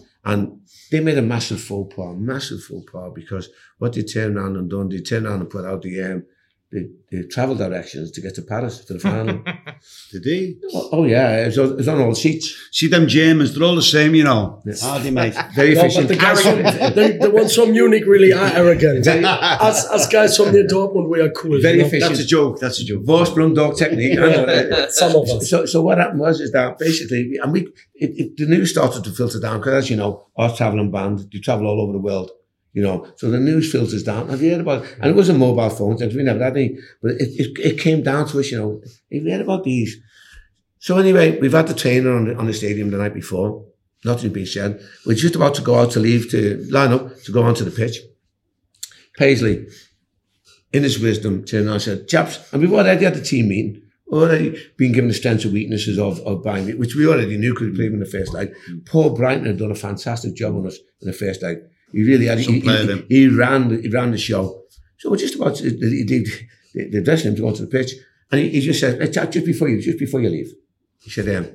and they made a massive faux pas, massive faux pas, because what they turned around and done, they turned around and put out the um, the, the travel directions to get to Paris for the final. Did he? oh, oh yeah, it was, on- it was on all the seats. See them Germans, they're all the same, you know. Hardy, mate. Very No, but efficient. the guys from the, the ones from Munich really are arrogant. us, us guys from near Dortmund, we are cool. Very you know? efficient. That's a joke, that's a joke. Vorsprung dog technique. I know that. Some of us. So, so what happened was is that basically, and we, it, it, the news started to filter down because, as you know, our traveling band, you travel all over the world, you know. So the news filters down. Have you heard about? And it was a mobile phone thing. We never had any, but it, it, it came down to us, you know. Have you heard about these? So anyway, we've had the trainer on the, on the stadium the night before. Nothing being said. We're just about to go out to leave to line up to go onto the pitch. Paisley, in his wisdom, turned around and said, "Chaps," and we've already had the team meeting. Already been given the strengths and weaknesses of, of Bayern, which we already knew because we played in the first leg. Paul Brighton had done a fantastic job on us in the first leg. He really had. Some He, player he, then. he ran. He ran the show. So we're just about to, the, the, the, the dressing room to go onto the pitch, and he, he just said, "Hey, Jack, just before you, just before you leave," he said, um,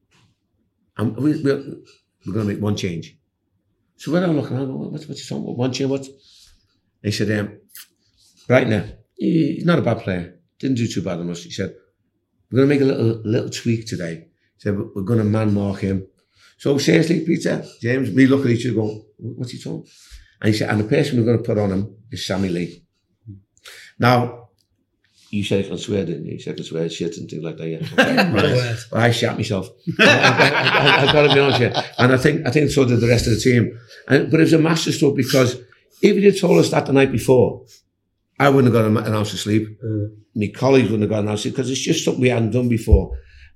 I'm, we, we're, we're going to make one change." So we're all looking around, what's what's his on? One change? What? He said, um, "Brighton, he, he's not a bad player. Didn't do too bad on us." He said, "We're going to make a little little tweak today." He said, "We're going to man mark him." So seriously, Peter, James, we look at each other going, "What's he talking?" And he said, "And the person we're going to put on him is Sammy Lee." Now, you said I can swear, didn't you? You said I can swear shit and things like that, yeah. Okay. Right. Well, I shat myself. I, I, I, I've got to be honest with you. And I think I think so did the rest of the team. And, but it was a masterstroke because if he'd have told us that the night before, I wouldn't have got an ounce of sleep. Mm. My colleagues wouldn't have got an ounce of sleep because it's just something we hadn't done before.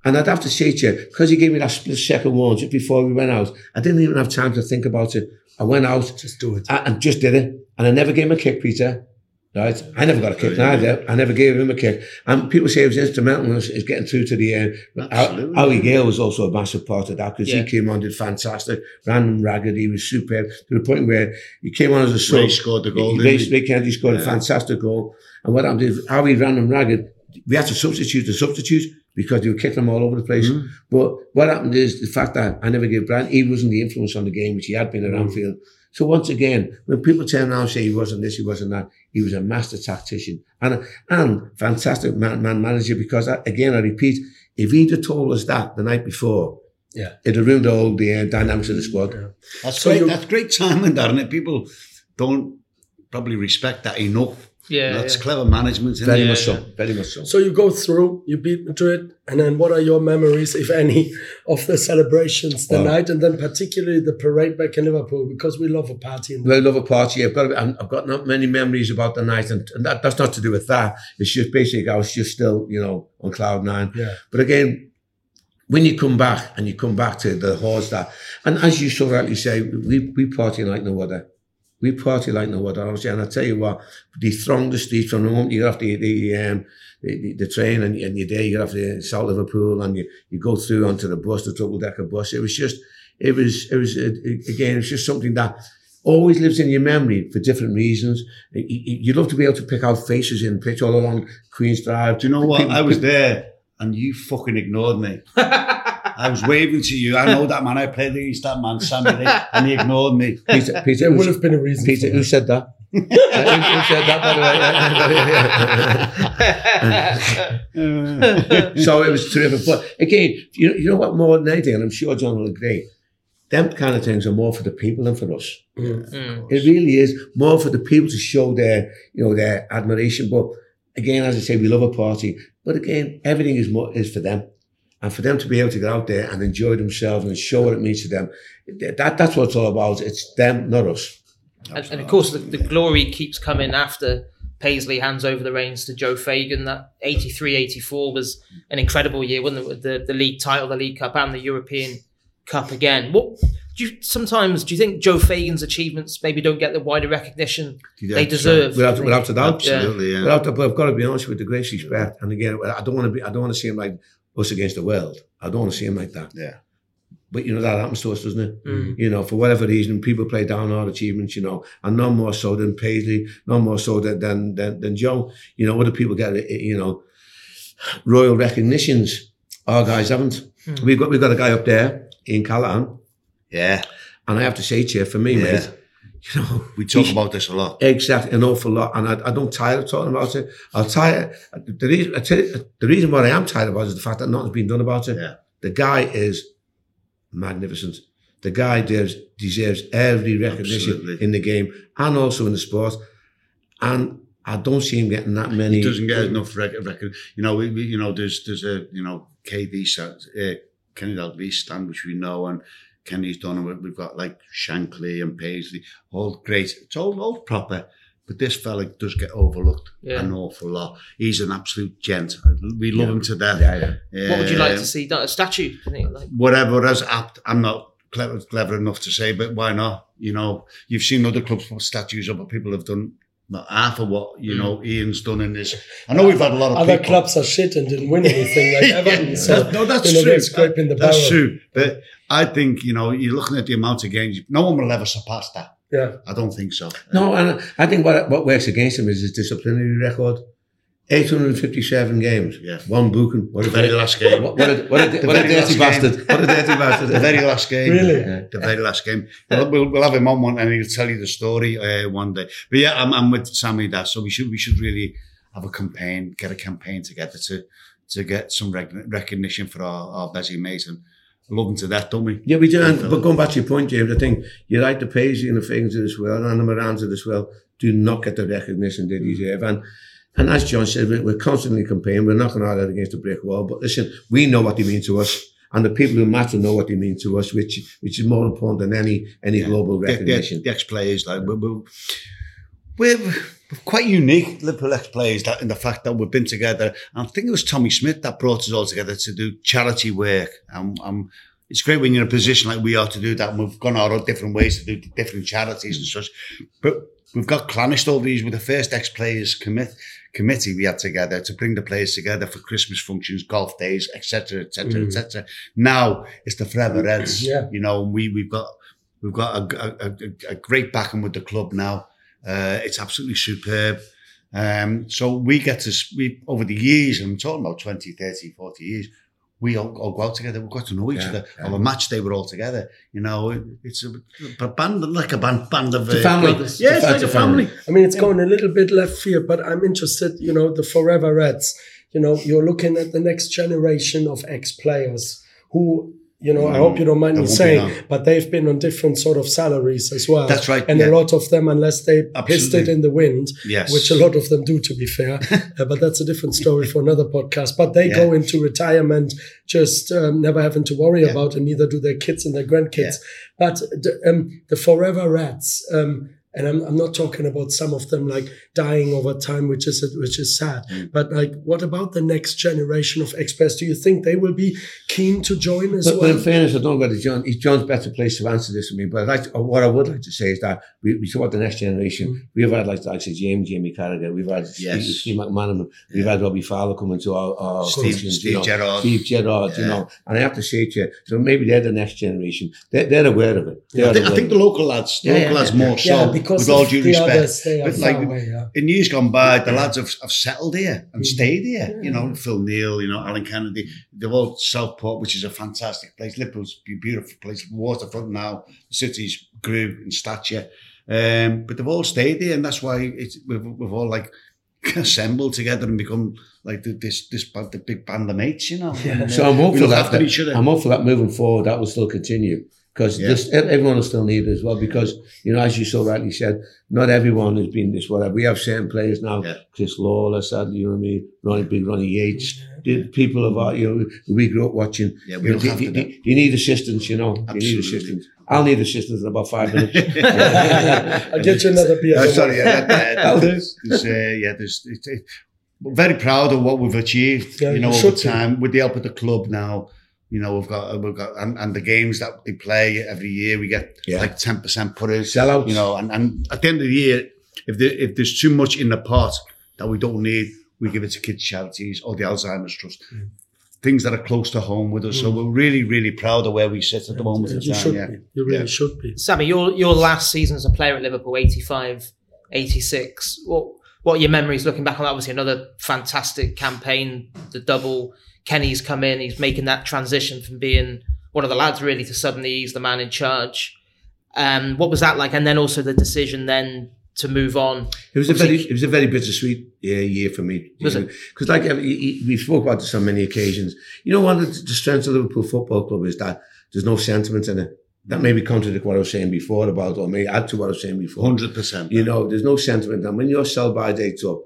And I'd have to say to you, because he gave me that split second warning just before we went out, I didn't even have time to think about it. I went out. Just do it. And just did it. And I never gave him a kick, Peter. Right? I never got a kick neither. I never gave him a kick. And people say he was instrumental in us getting through to the end. Uh, Howie Gale was also a massive part of that because yeah. he came on, did fantastic, ran them ragged, he was superb to the point where he came on as a sub. Ray scored the goal. Ray, Ray Kennedy scored yeah. a fantastic goal. And what happened is Howie ran them ragged. We had to substitute the substitutes because they were kicking them all over the place. Mm. But what happened is the fact that I never gave Brian, he wasn't the influence on the game, which he had been at mm. Anfield. So once again, when people turn around and say he wasn't this, he wasn't that, he was a master tactician and and fantastic man, man manager because, I, again, I repeat, if he'd have told us that the night before, yeah, it'd have ruined all the uh, dynamics of the squad. Yeah. That's, so great, that's great timing, isn't it? People don't probably respect that enough. Yeah, that's yeah. clever management. Isn't very it? much yeah, so. yeah. Very much so. So you go through, you beat Madrid, and then what are your memories, if any, of the celebrations the well, night, and then particularly the parade back in Liverpool, because we love a party. In we love a party. I've got, I've got not many memories about the night, and, and that, that's not to do with that. It's just basically I was just still, you know, on cloud nine. Yeah. But again, when you come back and you come back to the halls that, and as you so rightly say, we we party like no other. We party like no other, obviously, and I tell you what, they throng the streets from the moment you get off the the, um, the, the train and, and you're there, you get off the South Liverpool and you, you go through onto the bus, the double-decker bus. It was just, it was, it was uh, again, it's just something that always lives in your memory for different reasons. You'd love to be able to pick out faces in the pitch all along Queen's Drive. Do you know what? People, I was there and you fucking ignored me. I was waving to you. I know that man. I played against that man, Sammy, and he ignored me. Peter, Peter, there would have been a reason. Peter, who said that? uh, who, who said that, by the way? So it was terrific. But again, you know, you know what? More than anything, and I'm sure John will agree, them kind of things are more for the people than for us. Mm. Mm. It really is more for the people to show their, you know, their admiration. But again, as I say, we love a party. But again, everything is more is for them. And for them to be able to get out there and enjoy themselves and show what it means to them, that that's what it's all about. It's them, not us. And, and of course, the, the glory keeps coming after Paisley hands over the reins to Joe Fagan. That eighty-three eighty-four was an incredible year, wasn't it? With the, the league title, the League Cup, and the European Cup again. What do you sometimes do you think Joe Fagan's achievements maybe don't get the wider recognition they deserve? Without, without a doubt, absolutely. Yeah. Without, but I've got to be honest with the greatest respect. And again, I don't want to be. I don't want to see him like us against the world. I don't want to see him like that. Yeah. But, you know, that happens to us, doesn't it? Mm. You know, for whatever reason, people play down our achievements, you know, and none more so than Paisley, none more so than, than, than, than Joe. You know, other people get, you know, royal recognitions. Our guys haven't. Mm. We've got we've got a guy up there, Ian Callahan. Yeah. And I have to say to you, for me, yeah. mate, you know, we talk about this a lot. Exactly, an awful lot, and I, I don't tire of talking about it. I'll tire. The reason, I tell you, the reason why I am tired about it is the fact that nothing's been done about it. Yeah. The guy is magnificent. The guy deserves, deserves every recognition Absolutely. In the game and also in the sport. And I don't see him getting that many. He doesn't get enough record. record. You know, we, we, you know, there's there's a you know K D stand, uh, Kenny Dalglish stand, which we know, and Kenny's done, and we've got like Shankly and Paisley, all great. It's all all proper. But this fella does get overlooked yeah. an awful lot. He's an absolute gent. We love yeah. him to death. Yeah, yeah. What would you like to see? A statue? I think, like? Whatever is apt. I'm not clever, clever enough to say, but why not? You know, you've seen other clubs put statues up, but people have done not half of what, you know, mm. Ian's done in this. I know we've had a lot of Other people. clubs are shit and didn't win anything like Everton. yeah, so, that, no, that's you know, true. Scraping the that's barrel. true. But I think, you know, you're looking at the amount of games, no one will ever surpass that. Yeah. I don't think so. No, and I think what what works against him is his disciplinary record. eight hundred fifty-seven games. Yeah. One booking. What the a very very, last game. What, what a, what a, what a dirty bastard. What a dirty bastard. The very last game. Really? Yeah, the very last game. We'll, we'll, we'll have him on one and he'll tell you the story uh, one day. But yeah, I'm, I'm with Sammy that. So we should we should really have a campaign, get a campaign together to to get some rec- recognition for our, our Bezzy mate. And I love him to death, don't we? Yeah, we do. And, but going back to your point, James, I think you're right, the Paisley and the Fagans of this world and the Morans of this world do not get the recognition they deserve. And And as John said, we're constantly campaigning. We're not going to argue against a brick wall. But listen, we know what they mean to us. And the people who matter know what they mean to us, which which is more important than any any yeah. global recognition. The, the, the ex-players, like, we're, we're, we're, quite unique Liverpool ex-players that in the fact that we've been together. I think it was Tommy Smith that brought us all together to do charity work. And um, it's great when you're in a position like we are to do that. And we've gone our different ways to do different charities and such. But we've got Clanished over these with the first ex-players commit, committee we had together to bring the players together for Christmas functions, golf days, et cetera, et cetera, mm. et cetera. Now it's the Forever Reds. Yeah. You know, we, we've got we've got a, a, a great backing with the club now. Uh, it's absolutely superb. Um, so we get to, we over the years, and I'm talking about twenty, thirty, forty years, we all, all go out together. We've got to know each yeah, other. Yeah. On a match day, we're all together. You know, it, it's a, a band, like a band, band of uh, family. brothers. Yeah, it's, it's like a family. family. I mean, it's yeah. going a little bit left field, but I'm interested, you know, the Forever Reds. You know, you're looking at the next generation of ex-players who, you know, mm. I hope you don't mind me saying, but they've been on different sort of salaries as well. That's right. And yeah. a lot of them, unless they Absolutely. pissed it in the wind, yes. which a lot of them do, to be fair, uh, but that's a different story for another podcast. But they yeah. go into retirement just um, never having to worry yeah. about, and neither do their kids and their grandkids. Yeah. But the, um, the Forever Reds, um, and I'm, I'm not talking about some of them like dying over time, which is which is sad. Mm. But like, what about the next generation of ex-players? Do you think they will be keen to join as but, well? But in fairness, I don't know whether John, John's better placed to answer this for me. But I'd like to, what I would like to say is that we, we talk about the next generation. Mm. We've had, like, like I said, James, Jamie Carragher. We've had yes. Steve, Steve McManaman. Yeah. We've had Robbie Fowler coming to our, our Steve, functions, Steve you know, Gerrard. Steve Gerrard, yeah. you know. And I have to say to you, so maybe they're the next generation. They're, they're aware of it. I think, I think the local lads, the yeah, local yeah, lads yeah. more so, yeah, because with all due respect. Others, but like away, yeah. in years gone by, the lads have, have settled here and mm. stayed here. Yeah. You know, Phil Neal, you know, Alan Kennedy. They've all Southport, which is a fantastic place. Liverpool's a beautiful place. Waterfront now. The city's grew in stature. Um, but they've all stayed here, and that's why it's, we've, we've all like assembled together and become like this this the big band of mates, you know. Yeah. And, so uh, I'm hopeful that, that each other. I'm hopeful that moving forward that will still continue. Because yeah. everyone will still need it as well. Because, you know, as you so rightly said, not everyone has been this whatever. We have certain players now, yeah. Chris Lawler, sadly, you know what I mean? Ronnie Big, Ronnie Yates. Yeah. The people of our, you know, we grew up watching. Yeah, we you, know, you, you, you need assistance, you know. Absolutely. You need assistance. I'll need assistance in about five minutes. I'll get you another beer. Oh, sorry, yeah, that, that, that'll do. There's, uh, yeah, there's, it, it, we're very proud of what we've achieved, yeah, you know, over time, with the help of the club now. You know, we've got, we've got, and, and the games that they play every year, we get yeah. like ten percent put in. Sellouts. You know, and, and at the end of the year, if there, if there's too much in the pot that we don't need, we give it to kids' charities or the Alzheimer's Trust. Mm. Things that are close to home with us. Mm. So we're really, really proud of where we sit at the moment. You in time. should yeah. be. You really yeah. should be. Sammy, your your last season as a player at Liverpool, eighty-five, eighty-six. What, what are your memories looking back on that? Obviously, another fantastic campaign, the double. Kenny's come in, he's making that transition from being one of the lads really to suddenly he's the man in charge. Um, what was that like? And then also the decision then to move on. It was Obviously, a very, it was a very bittersweet uh, year for me. Was it? Because like we spoke about this on many occasions. You know, one of the strengths of Liverpool Football Club is that there's no sentiment in it. That maybe contradict what I was saying before about, or may add to what I was saying before. one hundred percent. You know, there's no sentiment. And when your sell-by date's up,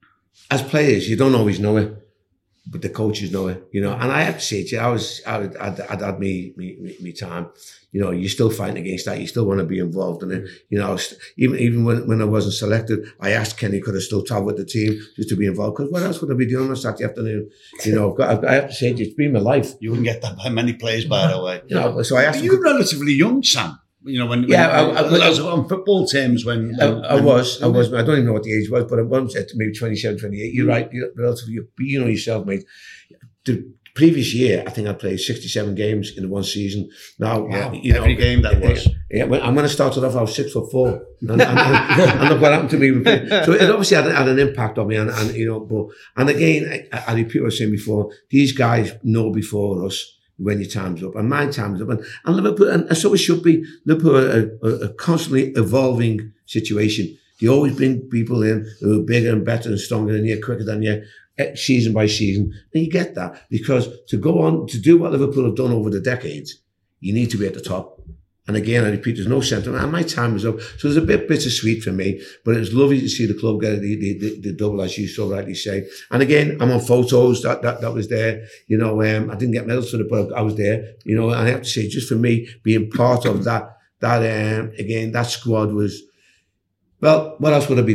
as players, you don't always know it. But the coaches know it, you know. And I have to say to you, I was, I would, I'd, I'd had me, me, me, me time. You know, you're still fighting against that. You still want to be involved in it. You know, even even when, when I wasn't selected, I asked Kenny could I still travel with the team just to be involved. Because what else would I be doing on Saturday afternoon? You know, I have to say to you, it's been my life. You wouldn't get that by many players, by the way. You know, so I asked. You're him, relatively young, Sam. You know, when, yeah, when, I, I, as on football terms, when, I, when I was, I was, I don't even know what the age was, but I was said to maybe twenty-seven, twenty-eight. You're right, you're relatively, you know yourself, mate. The previous year, I think I played sixty-seven games in one season. Now, wow, you know, every game that was. Yeah, when, and when I started off, I was six foot four, and, and, and, and look what happened to me. So it obviously had, had an impact on me, and, and you know, but and again, I, I repeat what I was saying before. These guys know before us when your time's up, and my time's up, and, and Liverpool, and, and so it should be. Liverpool are a, a constantly evolving situation. They always bring people in who are bigger and better and stronger than you, quicker than you, season by season, and you get that because to go on to do what Liverpool have done over the decades, you need to be at the top. And again, I repeat, there's no sentiment, and my time is up. So it's a bit bittersweet for me, but it's lovely to see the club get the, the, the, the double, as you so rightly say. And again, I'm on photos that that, that was there. You know, um, I didn't get medals for it, but I was there. You know, and I have to say, just for me, being part of that, that um, again, that squad was. Well, what else would I be doing?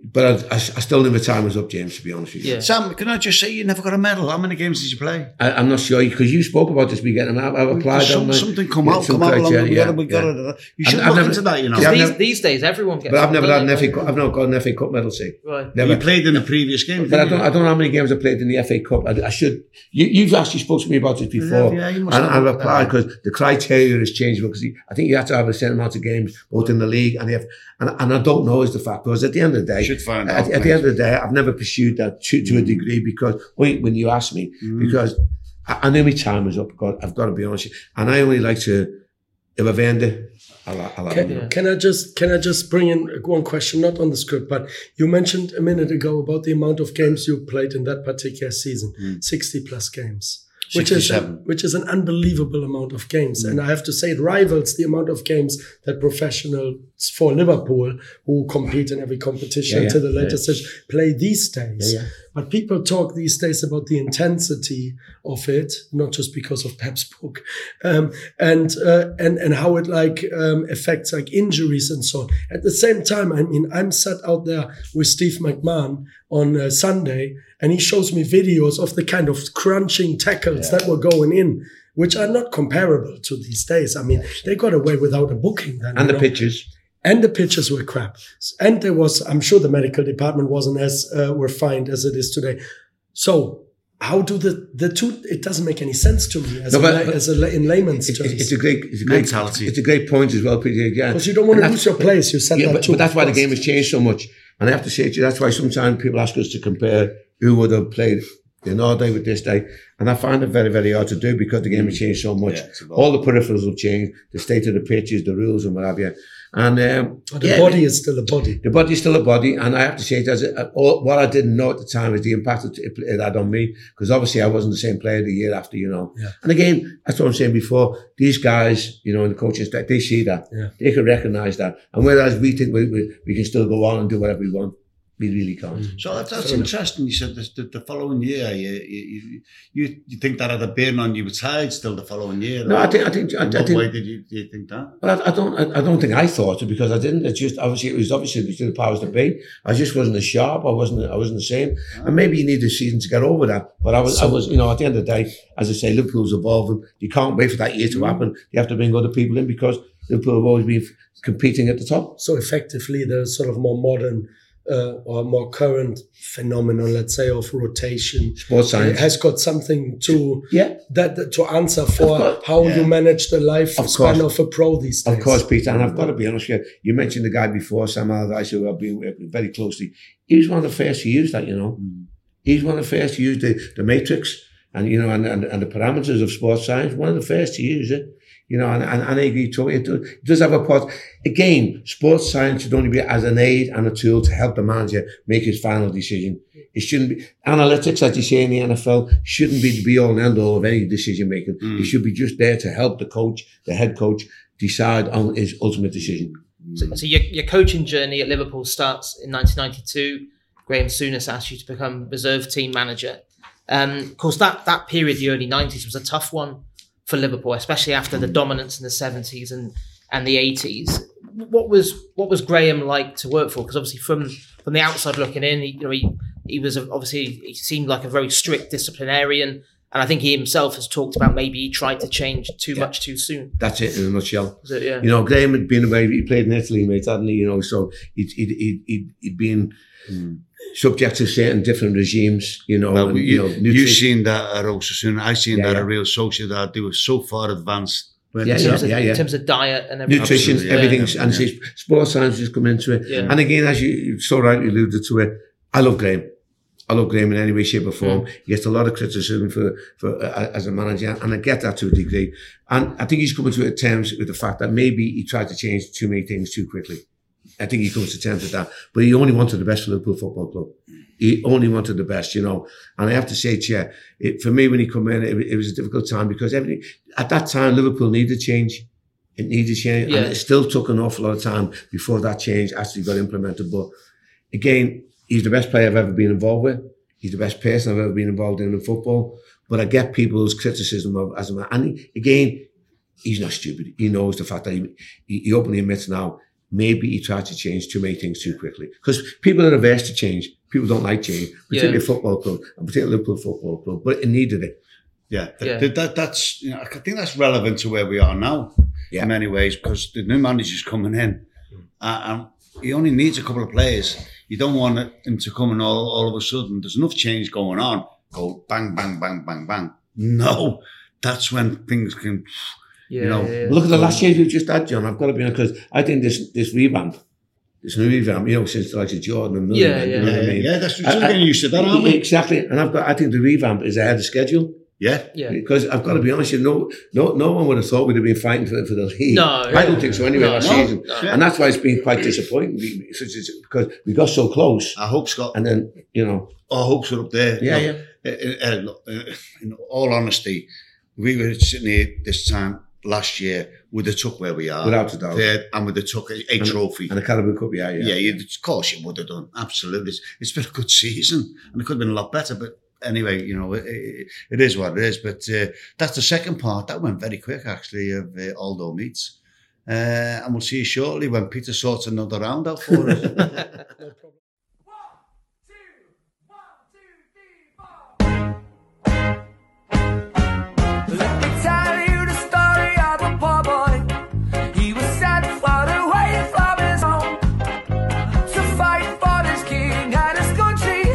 but I, I, I still knew my time was up, James, to be honest with you. Yeah. Sam, can I just say you never got a medal? How many games did you play? I, I'm not sure, because you spoke about this weekend. I've, I've applied Some, on my, something come yeah, out, some come out along. criteria, We got, yeah, we got yeah. it. You should I've- look I've never- into that, you know. Yeah, I've these, never- these days, everyone gets But I've one, never don't had an they? F A Cup. I've not got an F A Cup medal, see. Right. Never. You played in the previous game, But I didn't don't, you? I don't know how many games I played in the F A Cup. I, I should. You, you've actually spoke to me about this before, Yeah, you and must have I've looked at applied that. because the criteria has changed. Because I think you have to have a certain amount of games both in the league and the F. And, and I don't know is the fact, because at the end of the day, Should find at, out, at the mate. end of the day, I've never pursued that to, to a degree, because when, when you ask me, because I, I knew my time was up. God, I've got to be honest, with you. And I only like to, if I've earned it, I'll, I'll have Can, it. can I just can I just bring in one question, not on the script, but you mentioned a minute ago about the amount of games you played in that particular season, sixty plus games, which is a, sixty-seven. which is an unbelievable amount of games, and I have to say it rivals the amount of games that professionals for Liverpool, who compete in every competition Yeah, yeah, until the yeah. later stage, play these days. Yeah, yeah. But people talk these days about the intensity of it, not just because of Pep's book, um, and uh, and and how it like um, affects like injuries and so on. At the same time, I mean, I'm sat out there with Steve McMahon on uh, Sunday, and he shows me videos of the kind of crunching tackles that were going in, which are not comparable to these days. I mean, they got away without a booking then. And you the know? pitches. And the pitches were crap. And there was, I'm sure the medical department wasn't as uh, refined as it is today. So how do the, the two, it doesn't make any sense to me as, No, a, but- la- but as a, la- in layman's It's, terms. it's a great, it's a great Mentality. It's a great point as well, Peter. Yeah. Because you don't want to And lose that's- your place. You said Yeah, that but, too. but that's why the of course. game has changed so much. And I have to say to you, that's why sometimes people ask us to compare who would have played in our day with this day. And I find it very, very hard to do, because the game has changed so much. Yeah, it's evolved. All the peripherals have changed, the state of the pitches, the rules and what have you. And um, But the yeah, body is still a body. the body's still a body, and I have to say it as a, all, what I didn't know at the time is the impact it, it had on me, because obviously I wasn't the same player the year after, you know. Yeah. And again, that's what I'm saying before. These guys, you know, in the coaching staff, they see that, Yeah. they can recognise that, and whereas we think we, we we can still go on and do whatever we want, we really can't. So that's, that's Fair enough. interesting. You said this, the, the following year, you, you you you think that had a bearing on you retired still the following year? No, I think I think I, In I what think. way did you, do you think that? Well, I, I don't. I, I don't think I thought it, because I didn't. It's just obviously it was obviously between the powers to be. I just wasn't as sharp. I wasn't. I wasn't the same. And maybe you need a season to get over that. But I was. I was. You know, at the end of the day, as I say, Liverpool's evolving. You can't wait for that year to happen. You have to bring other people in, because Liverpool have always been competing at the top. So effectively, the sort of more modern uh, or more current phenomenon, let's say, of rotation, Sports it science. has got something to Yeah. that, that to answer for course, how yeah. you manage the lifespan course. of a pro these days. Of course, Peter, and I've got to be honest with you. You mentioned the guy before, Sam Allardyce, who I've been working very closely. He was one of the first to use that, you know. He's one of the first to use the, the matrix and, you know, and, and, and the parameters of sports science. One of the first to use it, you know, and, and, and I agree totally. It does, it does have a part. Again, sports science should only be as an aid and a tool to help the manager make his final decision. It shouldn't be, analytics, as you say in the N F L, shouldn't be the be all and end all of any decision making. It should be just there to help the coach, the head coach, decide on his ultimate decision. So, so your, your coaching journey at Liverpool starts in nineteen ninety-two. Graham Souness asked you to become reserve team manager. Um, of course, that, that period, the early nineties, was a tough one for Liverpool, especially after the dominance in the seventies and, and the eighties. What was what was Graham like to work for? Because obviously, from from the outside looking in, he, you know, he he was a, obviously he seemed like a very strict disciplinarian, and I think he himself has talked about maybe he tried to change too Yeah. much too soon. That's it in a nutshell. Was it, yeah. You know, Graham had been away, he played in Italy, mate, hadn't he? You know, so he'd, he'd, he'd, he'd, he'd been subject to certain different regimes, you know. Well, and, you, you know, you've nutrition. seen that at Osasuna. I've seen Yeah, that yeah. at Real Sociedad. They were so far advanced. weren't Yeah, they? In terms, yeah, of, yeah, yeah. in terms of diet and everything. Nutrition, Absolutely, yeah, everything's, yeah, and yeah. see, sports science has come into it. Yeah. And again, as you, you so rightly alluded to it, I love Graham. I love Graham in any way, shape or form. He gets a lot of criticism for, for uh, as a manager, and I get that to a degree. And I think he's coming to terms with the fact that maybe he tried to change too many things too quickly. I think he comes to terms with that. But he only wanted the best for Liverpool Football Club. He only wanted the best, you know. And I have to say to you, it, for me, when he come in, it, it was a difficult time because everything, at that time, Liverpool needed change. It needed change. Yeah. And it still took an awful lot of time before that change actually got implemented. But again, he's the best player I've ever been involved with. He's the best person I've ever been involved in in football. But I get people's criticism of as a man. And he, again, he's not stupid. He knows the fact that he, he, he openly admits now maybe he tried to change too many things too quickly. Because people are averse to change. People don't like change, particularly Yeah. a football club, and particularly Liverpool Football Club, but it needed it. Yeah, th- Yeah. th- that, that's, you know, I think that's relevant to where we are now Yeah. in many ways, because the new manager's coming in uh, and he only needs a couple of players. You don't want him to come in all, all of a sudden. There's enough change going on. Go bang, bang, bang, bang, bang. No, that's when things can, Yeah, you know, yeah, yeah. But look at the last change we've just had, John. I've got to be honest, because I think this this revamp, this new revamp, you know, since the likes of Jordan and Miller, Yeah, you yeah. know what I yeah, mean? yeah, that's we're I- just I- getting used to that, aren't we? Exactly. And I've got, I think the revamp is ahead of schedule. Yeah. Yeah. Because I've got to be honest, you know, no, no one would have thought we'd have been fighting for, for the league. No, I don't think so anyway no, last no, season. no. And that's why it's been quite disappointing we- such as- because we got so close. Our hopes got, And then, you know, our hopes were up there. yeah, Look, yeah. uh, uh, look, uh, in all honesty, we were sitting here this time last year with the took where we are. Without a doubt. Third, and with the took a, a trophy. And the Carabao Cup, yeah, yeah. Yeah, you, of course you would have done. Absolutely. It's, it's been a good season and it could have been a lot better. But anyway, you know, it, it, it is what it is. But uh, that's the second part. That went very quick, actually, of uh, Aldo Meets. Uh, and we'll see you shortly when Peter sorts another round out for us. Let me tell you the story of a poor boy. He was sent far away from his home to fight for his king and his country,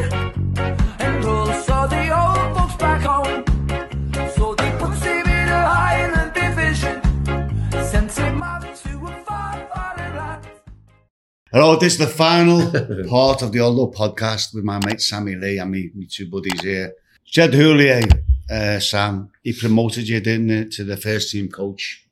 and also the old folks back home. So they put him in a Highland division, sent him out to a far foreign land. Hello, this is the final part of the Aldo podcast with my mate Sammy Lee and me, me two buddies here. Jed Houllier, uh, Sam, he promoted you, didn't he, to the first team coach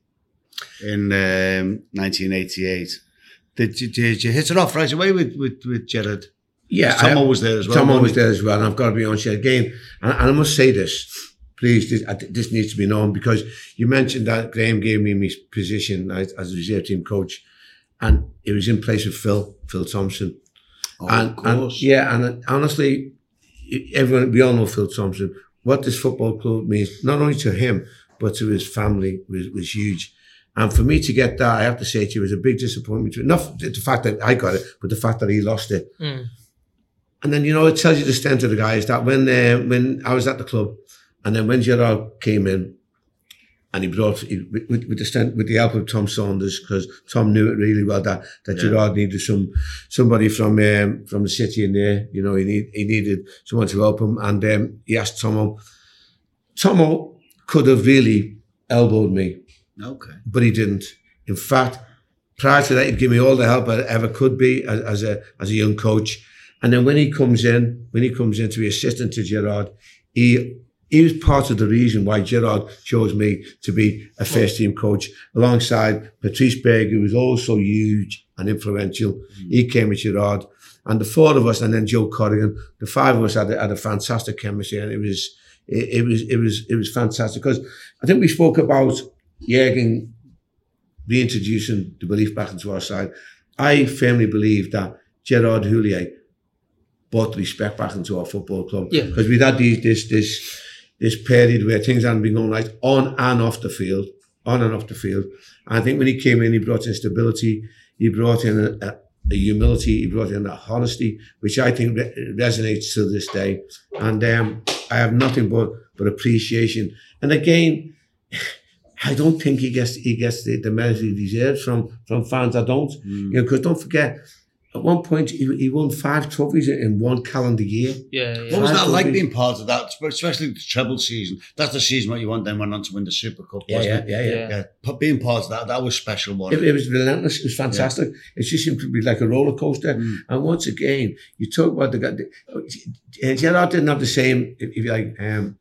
in um, nineteen eighty-eight. Did you, did you hit it off right away with, with, with Gerard? Yeah. Tomo I- was there as well. Tomo wasn't was he? there as well. And I've got to be honest here again. And, and I must say this, please, this, I th- this needs to be known because you mentioned that Graham gave me my position as, as a reserve team coach. And it was in place of Phil, Phil Thompson. Oh, and, of course. and yeah, and honestly, everyone, we all know Phil Thompson. What this football club means, not only to him, but to his family, was, was huge. And for me to get that, I have to say to you, it was a big disappointment. Not the fact that I got it, but the fact that he lost it. Mm. And then, you know, it tells you the strength of the guys that when uh, when I was at the club, and then when Gerard came in, and he brought, he, with, with the strength, with the help of Tom Saunders, because Tom knew it really well that, that Yeah. Gerard needed some somebody from um, from the city in there. You know, he need, he needed someone to help him, and um, he asked Tomo. Tomo could have really elbowed me, Okay. but he didn't. In fact, prior to that, he'd give me all the help I ever could be as, as a as a young coach. And then when he comes in, when he comes in to be assistant to Gerard, he he was part of the reason why Gerard chose me to be a first team coach alongside Patrice Berg, who was also huge and influential. Mm. He came with Gerard, and the four of us, and then Joe Corrigan, the five of us had a, had a fantastic chemistry, and it was it, it was it was it was fantastic because I think we spoke about Jürgen reintroducing the belief back into our side. I firmly believe that Gerard Houllier brought the respect back into our football club. Yeah. Because we'd had these, this this this period where things hadn't been going right on and off the field, on and off the field. And I think when he came in, he brought in stability, he brought in a, a, a humility, he brought in a honesty, which I think re- resonates to this day. And um, I have nothing but but appreciation. And again, I don't think he gets he gets the, the merit he deserves from from fans. I don't, mm. you know, because don't forget, at one point he, he won five trophies in one calendar year. Yeah, yeah. What was Five that like trophies. being part of that, especially the treble season? That's the season what you want, then went on to win the Super Cup, Yeah, wasn't yeah, it? yeah, yeah. Yeah. Yeah, but being part of that, that was special, wasn't It, it? it was relentless. It was fantastic. It just seemed to be like a roller coaster. Mm. And once again, you talk about the guy. The, Gerard didn't have the same, if, if you like. Um,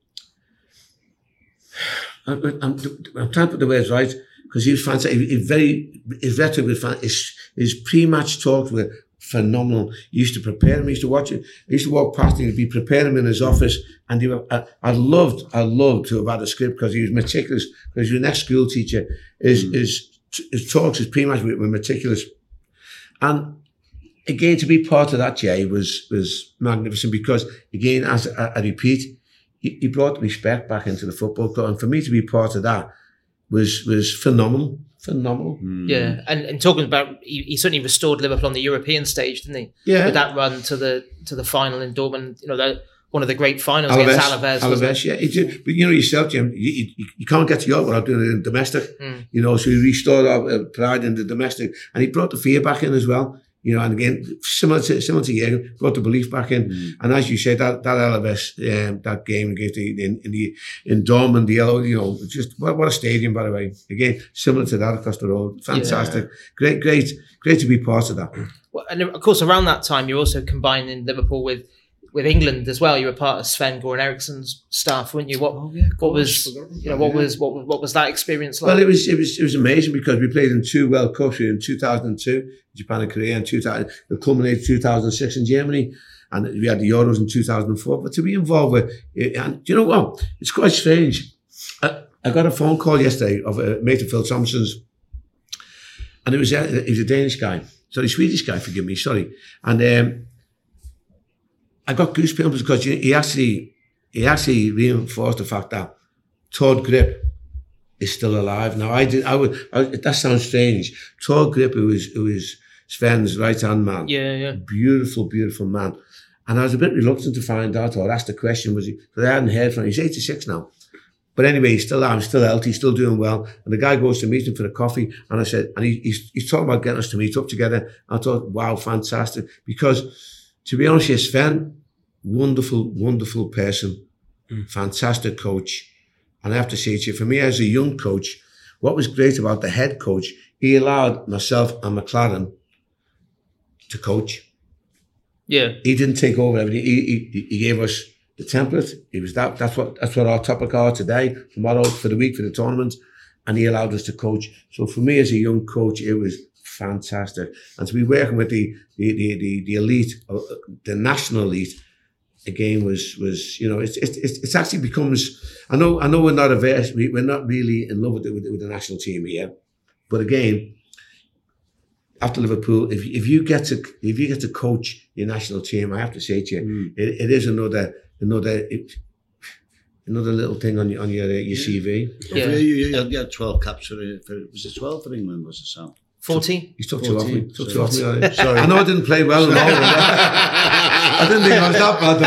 I'm, I'm, I'm trying to put the words right because he was fantastic. He, he very, his rhetoric was fan, his, his pre-match talks were phenomenal. He used to prepare him. He used to watch it. I used to walk past him. He'd be preparing him in his office, and he, I, I loved, I loved to have had a script because he was meticulous. Because you're an ex-school teacher, his, mm. his, his talks, his pre-match were, were meticulous, and again to be part of that, Jay, was was magnificent because again, as I, I repeat, he, he brought respect back into the football club, and for me to be part of that was was phenomenal. phenomenal. Yeah, and, and talking about, he, he certainly restored Liverpool on the European stage, didn't he? Yeah. With that run to the to the final in Dortmund, you know, that one of the great finals against Alaves. wasn't it? Alaves, yeah. It did, but you know yourself, Jim, you, you, you can't get to Europe without doing it in domestic. Mm. You know, so he restored our uh, pride in the domestic, and he brought the fear back in as well. You know, and again, similar to similar to Jürgen, brought the belief back in. Mm. And as you said, that that Alaves, um, that game against the in, in the in Dortmund, the yellow, you know, just what, what a stadium, by the way. Again, similar to that across the road, fantastic, Yeah. great, great, great to be part of that. Well, and of course, around that time, you're also combining Liverpool with with England as well. You were part of Sven Goran Eriksson's staff, weren't you? What Oh, yeah, of what course. was Forgot you know about what that, was what what was that experience like? Well, it was it was it was amazing because we played in two World Cups in two thousand two, Japan and Korea, and two thousand. It culminated two thousand six in Germany, and we had the Euros in two thousand four. But to be involved with, and do you know what? It's quite strange. I, I got a phone call yesterday of a mate of Phil Thompson's, and it was a, he was a Danish guy, sorry, Swedish guy, forgive me, sorry, and um, I got goosebumps because he actually he actually reinforced the fact that Tord Grip is still alive. Now, I did. I would. I, that sounds strange. Tord Grip, who was who was Sven's right hand man, yeah, yeah. beautiful, beautiful man. And I was a bit reluctant to find out or ask the question. Was he? Because I hadn't heard from him. He's eighty-six now. But anyway, he's still alive, still healthy, still doing well. And the guy goes to meet him for a coffee, and I said, and he, he's he's talking about getting us to meet up together. I thought, wow, fantastic. Because to be honest, with you, Sven, wonderful, wonderful person, mm. fantastic coach. And I have to say to you, for me as a young coach, what was great about the head coach, he allowed myself and McLaren to coach. Yeah. He didn't take over everything. He, he, he gave us the template. It was that. That's what. That's what our topic are today, tomorrow, for the week, for the tournament, and he allowed us to coach. So for me as a young coach, it was fantastic, and to be working with the the the the, the elite, uh, the national elite, again was was you know it's it's it's actually becomes. I know I know we're not averse. We, we're not really in love with the, with, the, with the national team here, but again, after Liverpool, if if you get to if you get to coach your national team, I have to say to you, mm. it, it is another. Another another little thing on your on your uh, your C V. Yeah. You, you, you had twelve caps for, for was it twelve for England? Was it Sam? Fourteen. He's took two off me. Took two off me. Sorry, I know I didn't play well. And all, I didn't think I was that bad.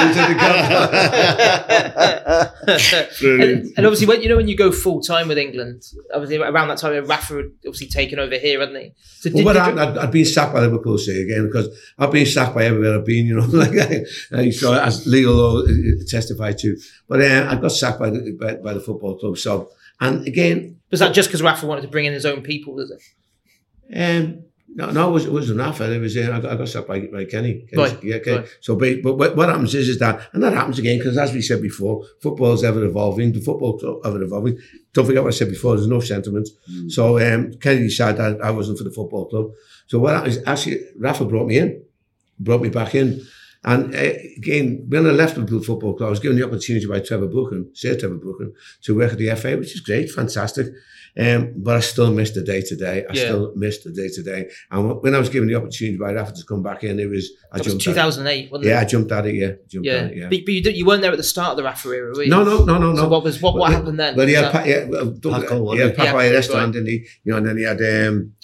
That he took the and, and obviously, when you know when you go full time with England, obviously around that time, Rafa had obviously taken over here, hadn't he? So well, did, what did happened? I'd, I'd been sacked by Liverpool, say again, because I've been sacked by everywhere I've been. You know, like I, so as legal law testified to. But uh, I got sacked by the by, by the football club. So and again, was that just because Rafa wanted to bring in his own people? Was it? Um, no, no, it, was, it wasn't Rafa. It was uh, I, got, I got sacked by, by Kenny. Right. Yeah, okay. Right. So, but, but what, what happens is, is that, and that happens again because, as we said before, football's ever evolving. The football's ever evolving. Don't forget what I said before. There's no sentiment. Mm. So, um, Kenny decided that I wasn't for the football club. So, what happens? Actually, Rafa brought me in, brought me back in, and uh, again, when I left the Liverpool Football Club, I was given the opportunity by Trevor Brooken, Sir Trevor Brooken, to work at the F A, which is great, fantastic. Um, but I still missed the day to day. I yeah. still missed the day to day. And when I was given the opportunity by Rafa to come back in, it was I that jumped. two thousand eight, wasn't yeah, it? I jumped at it. Yeah, jumped yeah. At it, yeah. But, but you, did, you weren't there at the start of the Rafa era, were you? No, no, no, no, so no. what was what? What but, happened then? Well, he had that... pa- yeah, well, Paco, he had Papa yeah, restaurant, right. didn't he? You know, and then he had um,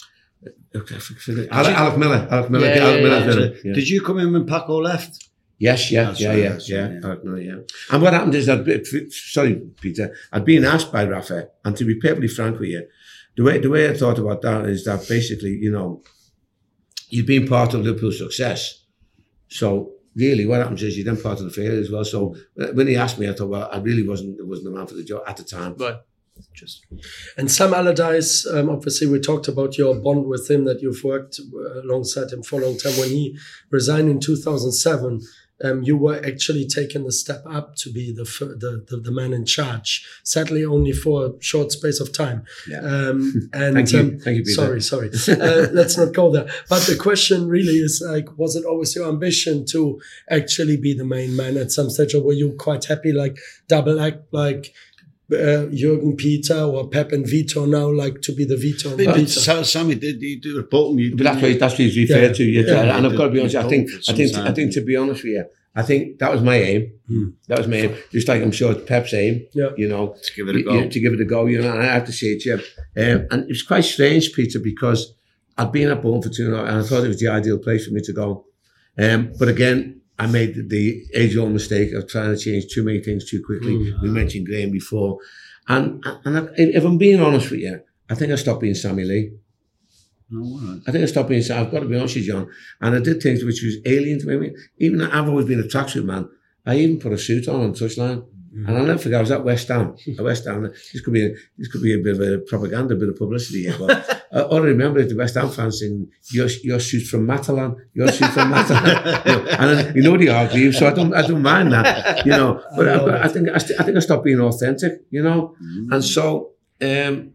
Alec, Alec Miller. Alec Miller. Yeah, Alec yeah, Miller. yeah. Yeah. Did you come in when Paco left? Yes, yeah, That's yeah, right, yeah, that's yeah, right, yeah. Alec Miller, yeah. And what happened is that, sorry, Peter, I'd been asked by Rafa, and to be perfectly frank with you, the way the way I thought about that is that basically, you know, you've been part of Liverpool's success. So really, what happens is you're then part of the failure as well. So when he asked me, I thought, well, I really wasn't wasn't the man for the job at the time. Right. Just. And Sam Allardyce, um, obviously we talked about your bond with him, that you've worked alongside him for a long time. When he resigned in two thousand seven, um, you were actually taking the step up to be the, the the the man in charge. Sadly, only for a short space of time. Yeah. Um, and Thank you. um, Thank you, Peter. sorry, sorry. uh, let's not go there. But the question really is, like, was it always your ambition to actually be the main man at some stage, or were you quite happy, like double act, like? Uh, Jürgen Peter or Pep and Vito now, like to be the Vito and Peter. So, Sammy, did you do a bottom? You But that's what that's what he's referred Yeah. to. Yeah, Yeah. and I've got to be honest. I think, Both I think, I sometimes. think, to be honest with you, I think that was my aim. Mm. That was my aim. Just like I'm sure it's Pep's aim. Yeah. You know, To give it a you- go. you- to give it a go. You know, and I have to say it, Jim. Um, and it was quite strange, Peter, because I'd been at Bournemouth for two and a half, and I thought it was the ideal place for me to go. Um, but again, I made the age-old mistake of trying to change too many things too quickly. Mm. We mentioned Graham before, and and I, if I'm being honest with you, I think I stopped being Sammy Lee. Oh, all right. I think I stopped being. I've got to be honest with you, John. And I did things which was alien to me. Even I've always been a tracksuit man. I even put a suit on on touchline, and I'll never forget. I was at West Ham. At West Ham. This could be a, this could be a bit of a propaganda, a bit of publicity here. But I, all I remember is the West Ham fans saying, "Your your suit's from Matalan. Your suit's from Matalan." You know, and then, you know they argue, so I don't I don't mind that. You know, but I, but I think I, st- I think I stopped being authentic. You know, and so. Um,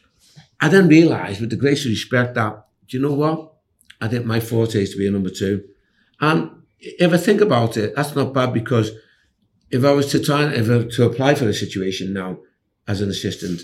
I then realised, with the greatest respect, that, do you know what? I think my forte is to be a number two. And if I think about it, that's not bad, because if I was to try and if I, to apply for the situation now as an assistant,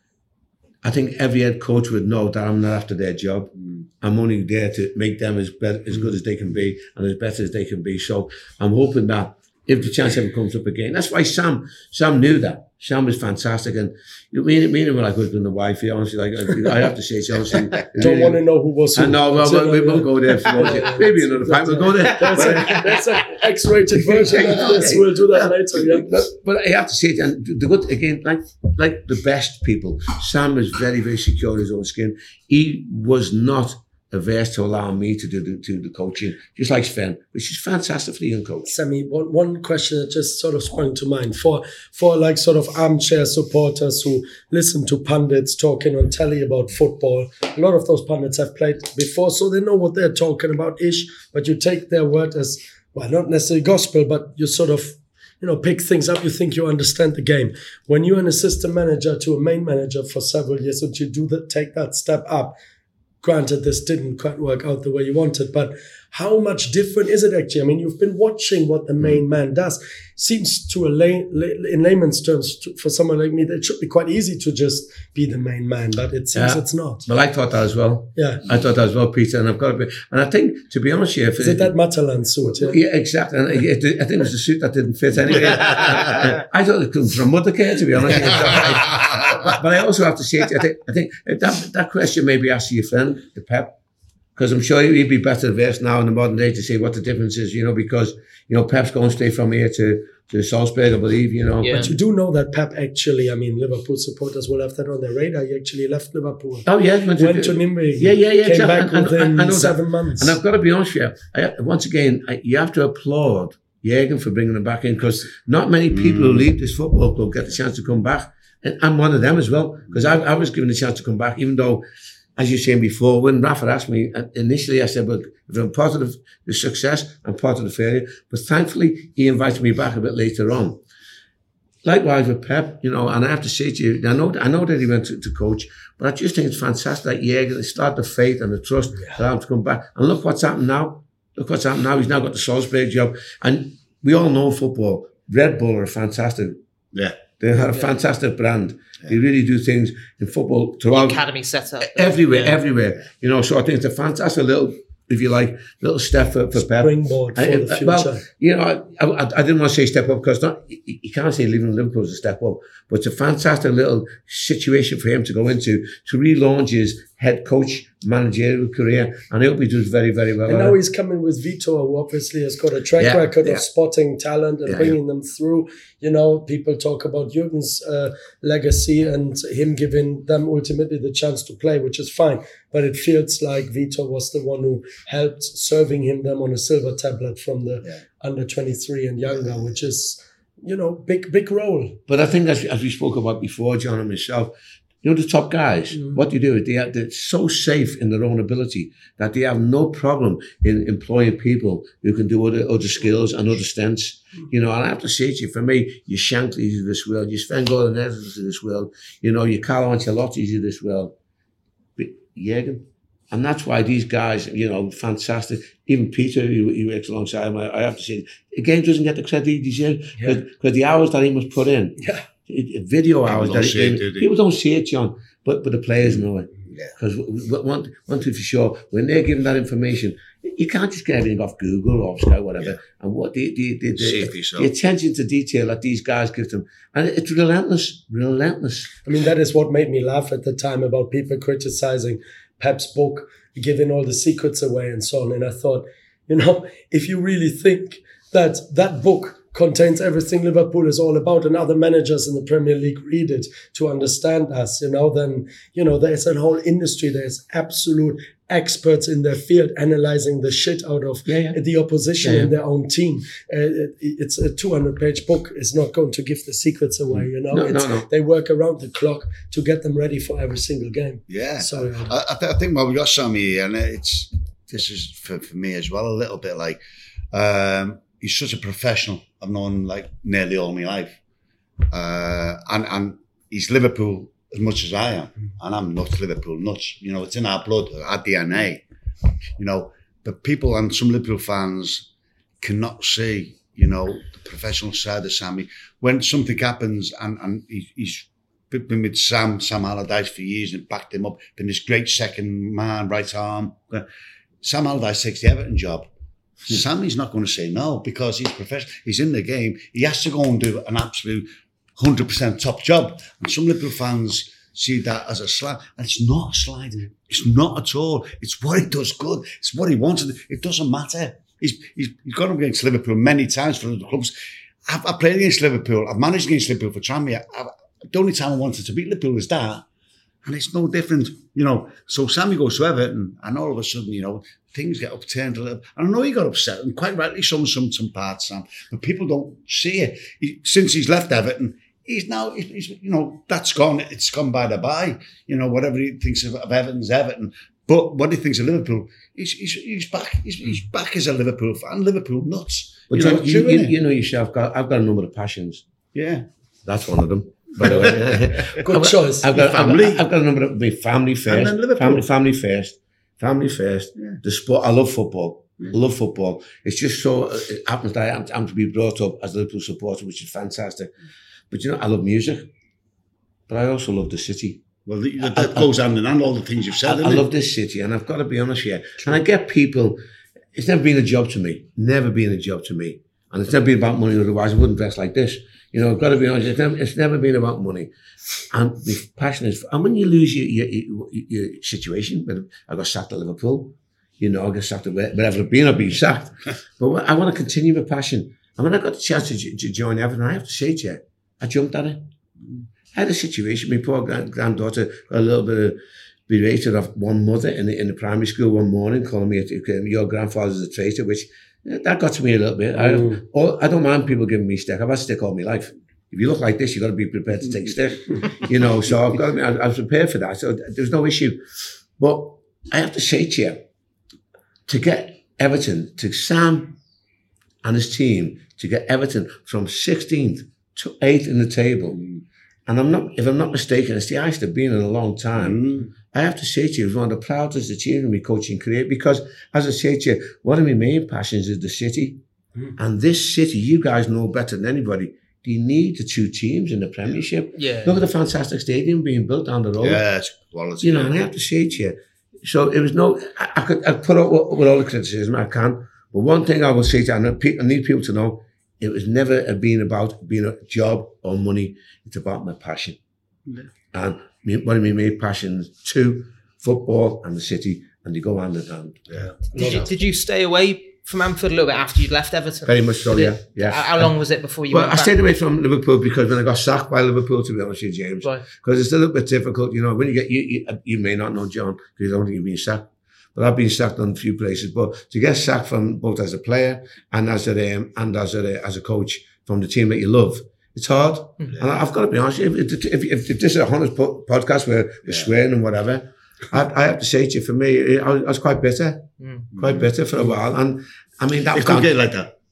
I think every head coach would know that I'm not after their job. Mm. I'm only there to make them as be- as good as they can be and as better as they can be. So I'm hoping that if the chance ever comes up again, that's why Sam Sam knew that. Sam was fantastic, and you know, me, and- me and him were like husband and wife. Honestly, like I have to say, it's honestly, Don't really, want to know who was who. I know, well, That's well, it, we yeah. won't go there. If you want to. Maybe another time we'll go there. That's a, that's an X-rated version of this. We'll do that later. Yeah. But, but I have to say it, and the good again, like like the best people, Sam was very, very secure in his own skin. He was not averse to allowing me to do the, to the coaching, just like Sven, which is fantastic for the young coach. Sammy, one, one question that just sort of sprung to mind for for like sort of armchair supporters who listen to pundits talking on telly about football. A lot of those pundits have played before, so they know what they're talking about ish, but you take their word as, well, not necessarily gospel, but you sort of, you know, pick things up. You think you understand the game. When you're an assistant manager to a main manager for several years, and you do that, take that step up, granted, this didn't quite work out the way you wanted, but how much different is it actually? I mean, you've been watching what the main man does. Seems to a lay, lay, in layman's terms, to, for someone like me, that it should be quite easy to just be the main man, but it seems Yeah. it's not. Well, I thought that as well. Yeah. I thought that as well, Peter, and I've got to be, and I think, to be honest with you, if Is it that Matalan suit? Yeah. Yeah, exactly. And it, it, I think it was the suit that didn't fit anyway. I thought it comes from Mothercare, to be honest. but, but I also have to say, I think, I think that that question maybe ask your friend, the Pep, because I'm sure he'd be better versed now in the modern day to say what the difference is, you know, because, you know, Pep's going straight from here to, to Salzburg, I believe, you know. Yeah. But you do know that Pep actually, I mean, Liverpool supporters will have that on their radar. He actually left Liverpool. Oh, yeah. Went to, Went to Nimwegen. Yeah, yeah, yeah. Came exactly. back I- I- within I know that. seven months. And I've got to be honest with you, I, once again, I, you have to applaud Jürgen for bringing him back in, because not many people who leave this football club get the chance to come back. And I'm one of them as well, because I, I was given the chance to come back, even though, as you were saying before, when Rafa asked me, initially I said, well, if I'm part of the, the success, I'm part of the failure. But thankfully, he invited me back a bit later on. Likewise with Pep, you know, and I have to say to you, I know, I know that he went to, to coach, but I just think it's fantastic that Jürgen, they start the faith and the trust yeah. for him to come back. And look what's happened now. Look what's happened now. He's now got the Salzburg job. And we all know football. Red Bull are fantastic. Yeah. They have a fantastic brand. Yeah. They really do things in football throughout. The academy set up. Everywhere, yeah. everywhere. You know, so I think it's a fantastic little, if you like, little step for, for Pep. Springboard for I, the future. Well, you know, I, I, I didn't want to say step up, because not, you can't say leaving Liverpool is a step up, but it's a fantastic little situation for him to go into, to relaunch his head coach managerial career, and I hope he does very, very well. And now he's coming with Vitor, who obviously has got a track yeah, record yeah. of spotting talent and yeah, bringing yeah. them through. You know, people talk about Jürgen's uh, legacy and him giving them ultimately the chance to play, which is fine. But it feels like Vitor was the one who helped serving him them on a silver tablet from the yeah. under twenty-three and younger, which is, you know, big, big role. But I think, as, as we spoke about before, John and myself, you know, the top guys, mm. what you do is they are, they're so safe in their own ability that they have no problem in employing people who can do other, other skills and other stints. Mm. You know, and I have to say to you, for me, your Shankly's of this world, your Sven Goran Edwards of this world, you know, your Carlo Ancelotti's of this world. But Jürgen. And that's why these guys, you know, fantastic. Even Peter, who, who works alongside him, I, I have to say, again, doesn't get the credit he deserves, because yeah. the hours that he must put in. Yeah. Video people hours don't that see it, it, do they? People don't see it, John, but but the players know it. Yeah. Because one, one thing for sure, when they're giving that information, you can't just get everything off Google or Sky, whatever. Yeah. And what the the the, See it for the, yourself. the attention to detail that these guys give them, and it's relentless, relentless. I mean, that is what made me laugh at the time about people criticizing Pep's book, giving all the secrets away and so on. And I thought, you know, if you really think that that book contains everything Liverpool is all about and other managers in the Premier League read it to understand us, you know, then, you know, there's a whole industry. There's absolute experts in their field analyzing the shit out of Yeah, yeah. the opposition Yeah, yeah. in their own team. Uh, it- it's a two hundred page book. It's not going to give the secrets away, you know. No, no, it's, no. They work around the clock to get them ready for every single game. Yeah. So, uh, I, I, th- I think well, we got Sammy here, and it's this is for, for me as well a little bit like um, he's such a professional. I've known him like nearly all my life, uh, and and he's Liverpool as much as I am, and I'm nuts Liverpool nuts. You know, it's in our blood, our D N A. You know, but people and some Liverpool fans cannot see, you know, the professional side of Sammy. When something happens, and and he, he's been with Sam, Sam Allardyce for years and backed him up, been this great second man, right arm. Sam Allardyce takes the Everton job. Sammy's not going to say no because he's professional. He's in the game. He has to go and do an absolute one hundred percent top job. And some Liverpool fans see that as a slide. And it's not a slide. It's not at all. It's what he does good. It's what he wants. It doesn't matter. He's, he's, he's gone up against Liverpool many times for other clubs. I've, I've played against Liverpool. I've managed against Liverpool for Tranmere. I've, the only time I wanted to beat Liverpool was that. And it's no different, you know. So Sammy goes to Everton, and all of a sudden, you know, things get upturned a little. And I know he got upset, and quite rightly some, some, some parts, Sam. But people don't see it. He, since he's left Everton, he's now, he's, you know, that's gone. It's gone by the by. You know, whatever he thinks of, of Everton's Everton. But what he thinks of Liverpool, he's he's, he's back. He's, he's back as a Liverpool fan. Liverpool nuts. But you know, you, true, you, innit? you know yourself, I've got, I've got a number of passions. Yeah. That's one of them. By the way, Good I've, choice. I've got, I've, Family. got, I've got a number of my family first, then Liverpool. family, family first, family first. Yeah. The sport. I love football. I love football. It's just so it happens that I'm, I'm to be brought up as a Liverpool supporter, which is fantastic. But you know, I love music, but I also love the city. Well, that, that goes hand in hand, all the things you've said. I, I innit? love this city, and I've got to be honest here. And I get people. It's never been a job to me. Never been a job to me, and it's never been about money. Otherwise, I wouldn't dress like this. You know, I've got to be honest. It's never, it's never been about money, and the passion is. And when you lose your your, your, your situation, but I got sacked at Liverpool. You know, I got sacked at wherever I've been. I've been sacked, but I want to continue my passion. And when I got the chance to, to join Everton, I have to say to you, I jumped at it. I had a situation. My poor grand, granddaughter got a little bit of berated of one mother in the, in the primary school one morning, calling me, a, your grandfather's a traitor, which that got to me a little bit. Mm. I, all, I don't mind people giving me stick. I've had stick all my life. If you look like this, you've got to be prepared to take stick. You know, so I've got to be, I, I was prepared for that. So there's no issue. But I have to say to you, to get Everton, to Sam and his team, to get Everton from sixteenth to eighth in the table, and I'm not, if I'm not mistaken, it's the highest they've been in a long time. Mm. I have to say to you, it was one of the proudest achievements of my coaching career because, as I say to you, one of my main passions is the city. Mm. And this city, you guys know better than anybody, they need the two teams in the Premiership. Yeah. Look at the fantastic stadium being built down the road. Yeah, it's quality. You know, and I have to say to you, so it was no, I, I could I put up with, with all the criticism I can, but one thing I will say to you, and I need people to know, it was never been about being a job or money. It's about my passion. Yeah. And one of my main passions, two, football and the city, and they go hand in hand. Yeah. Did you, did you stay away from Anfield a little bit after you'd left Everton? Very much so, yeah. yeah. How long was it before you well, went I back? stayed away from Liverpool because when I got sacked by Liverpool, to be honest with you, James, because right. it's a little bit difficult. You know, when you get, you, you, you may not know John, because I don't think you've been sacked. But I've been sacked on a few places. But to get sacked from both as a player and as a um, and as a as a coach from the team that you love, it's hard. Mm-hmm. And I've got to be honest. If, if, if, if this is a honest po- podcast where we're yeah. swearing and whatever, I, I have to say to you, for me, I was, I was quite bitter, mm-hmm. quite bitter for a while. And I mean, that it could get like that.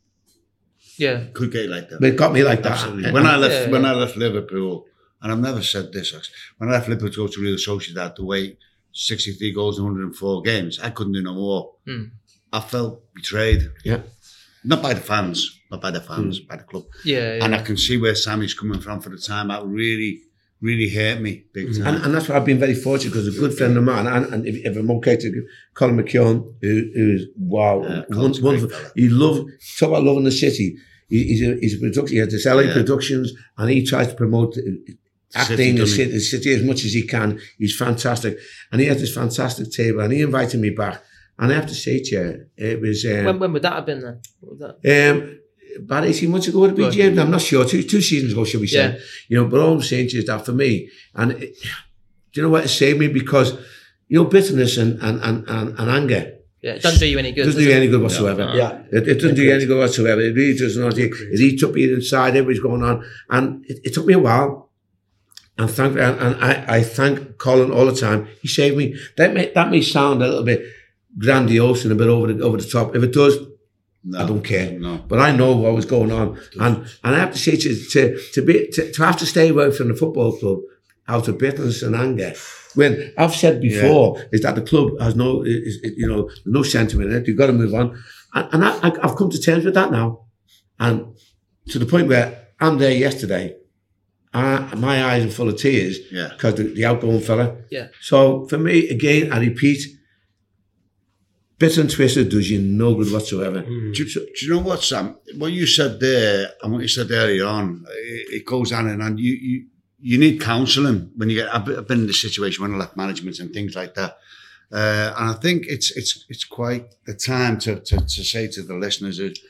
Yeah, could get like that. But it got me like that. Absolutely. When I left, yeah, when yeah. I left Liverpool, and I've never said this, actually, when I left Liverpool to go to Real Sociedad to wait sixty-three goals in one hundred four games, I couldn't do no more. Mm. I felt betrayed. Yeah. Not by the fans, not by the fans, mm. by the club. Yeah, yeah. And I can see where Sammy's coming from for the time. I really, really hurt me big time. And, and that's why I've been very fortunate because a good friend of mine, and, and if, if I'm okay to give Colin McKeown, who, who's wow, Yeah, one, Colin's a wonderful. great fella. He loved talk about loving the city. He, he's a he's a production. He has this L A Yeah. Productions, and he tries to promote uh, acting City, the doesn't he? city, the city as much as he can. He's fantastic, and he has this fantastic table, and he invited me back. And I have to say to you, it was um, When, when would that have been then? What was that? um, about eighteen months ago, would it be, Right. James? I'm not sure. Two two seasons ago, should we say? Yeah. You know, but all I'm saying to you is that for me, and it, do you know what it saved me? Because, you know, bitterness and, and, and, and, and anger Yeah, it doesn't do you any good. doesn't does do you it? any good whatsoever. No. Yeah. It, it doesn't do you any good whatsoever. It really does not. It, it eats up you inside, everything's going on. And it, it took me a while. And thank and, and I, I thank Colin all the time. He saved me. That may that may sound a little bit grandiose and a bit over the over the top. If it does, No, I don't care. No. But I know what was going on. And and I have to say to to to be to, to have to stay away from the football club out of bitterness and anger. When I've said before is that the club has no is, is, you know no sentiment in it. You've got to move on. And, and I, I, I've come to terms with that now. And to the point where I'm there yesterday. I, my eyes are full of tears Yeah. because the, the outgoing fella. Yeah. So for me, again, I repeat, bitter and twisted does you no good whatsoever. Do, you- do you know what, Sam? What you said there and what you said earlier on, it, it goes on and on. You, you, you need counselling when you get. I've been- I've been in this situation when I left management and things like that, uh, and I think it's it's it's quite the time to to, to say to the listeners is,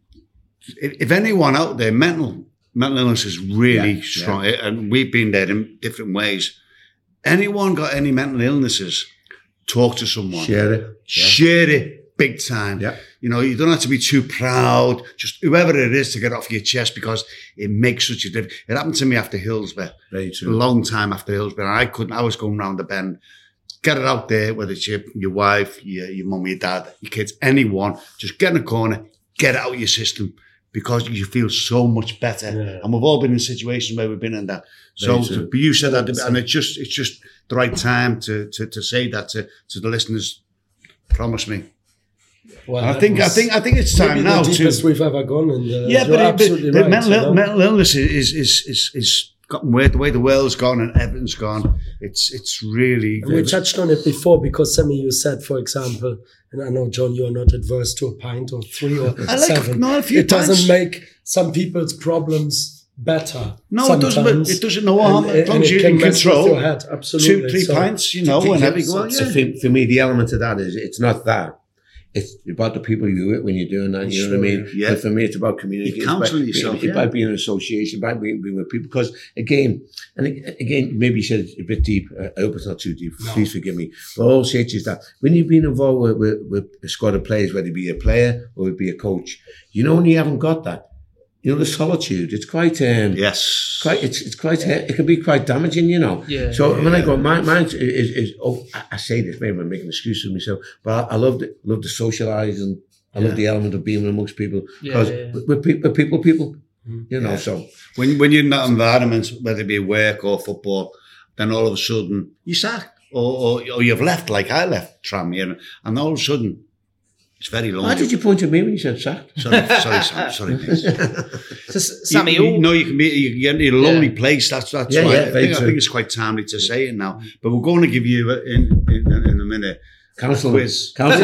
if, if anyone out there, mental mental illness is really Yeah, strong, and we've been there in different ways. Anyone got any mental illnesses? Talk to someone. Share it. Yeah. Share it big time. Yeah. You know, you don't have to be too proud. Just whoever it is to get off your chest because it makes such a difference. It happened to me after Hillsborough, Very a true. long time after Hillsborough. I couldn't. I was going round the bend. Get it out there, whether it's your, your wife, your, your mum, your dad, your kids, anyone. Just get in a corner, get it out of your system because you feel so much better. Yeah. And we've all been in situations where we've been in that. So, Very true. but you said that, and it's just it's just the right time to to, to say that to, to the listeners. Promise me. Well, I that think I was think I think it's time maybe now the to. deepest we've ever gone. In the, Yeah, you're but, it, absolutely but the right. mental, you ill- know? mental illness is is is is gotten where the way the world's gone and everything's gone. It's it's really. And we touched on it before because Sammy, you said, for example, and I know, John, you're not adverse to a pint or three or I like- seven. no, a few it doesn't pints. make some people's problems better. No, it doesn't. sometimes. It doesn't know harm And- as long and as it you can can mess with control your head. Absolutely. two, three So- pints. You know, whenever you go. So Yeah. for, for me, the element of that is it's not that. It's about the people you do it when you're doing that. You know what I mean? Yeah. But for me, it's about community. You're It's about counselling being- yourself, It's yeah. about being in association, about being, being with people. Because again, and ag- again, maybe you said it's a bit deep. Uh, I hope it's not too deep. Please forgive me. But all I'll say to you is that when you've been involved with, with, with a squad of players, whether it be a player or it be a coach, you know when you haven't got that, you know the solitude. It's quite. Um, Yes. quite it's it's quite it can be quite damaging, you know. Yeah. So when I go, my mine is, is, is oh I, I say this, maybe I'm making excuses for myself, but I, I love the love the socialise and I love Yeah. the element of being amongst people Yeah, because yeah, yeah. we're, we're, pe- we're people, people, you know. Yeah. So When when you're in that environment, whether it be work or football, then all of a sudden you sack or or, or you've left like I left Tranmere, and, and all of a sudden it's very lonely. why did you point at me when you said sacked? Sorry, sorry, Sam, sorry. Mate. So, S- Sammy, you, you all, know you can be you get in a lonely place. That's that's Yeah, why yeah, I, very think, I true. think it's quite timely to say it now. But we're going to give you a- in in, in a minute Counsel, quiz. counsel.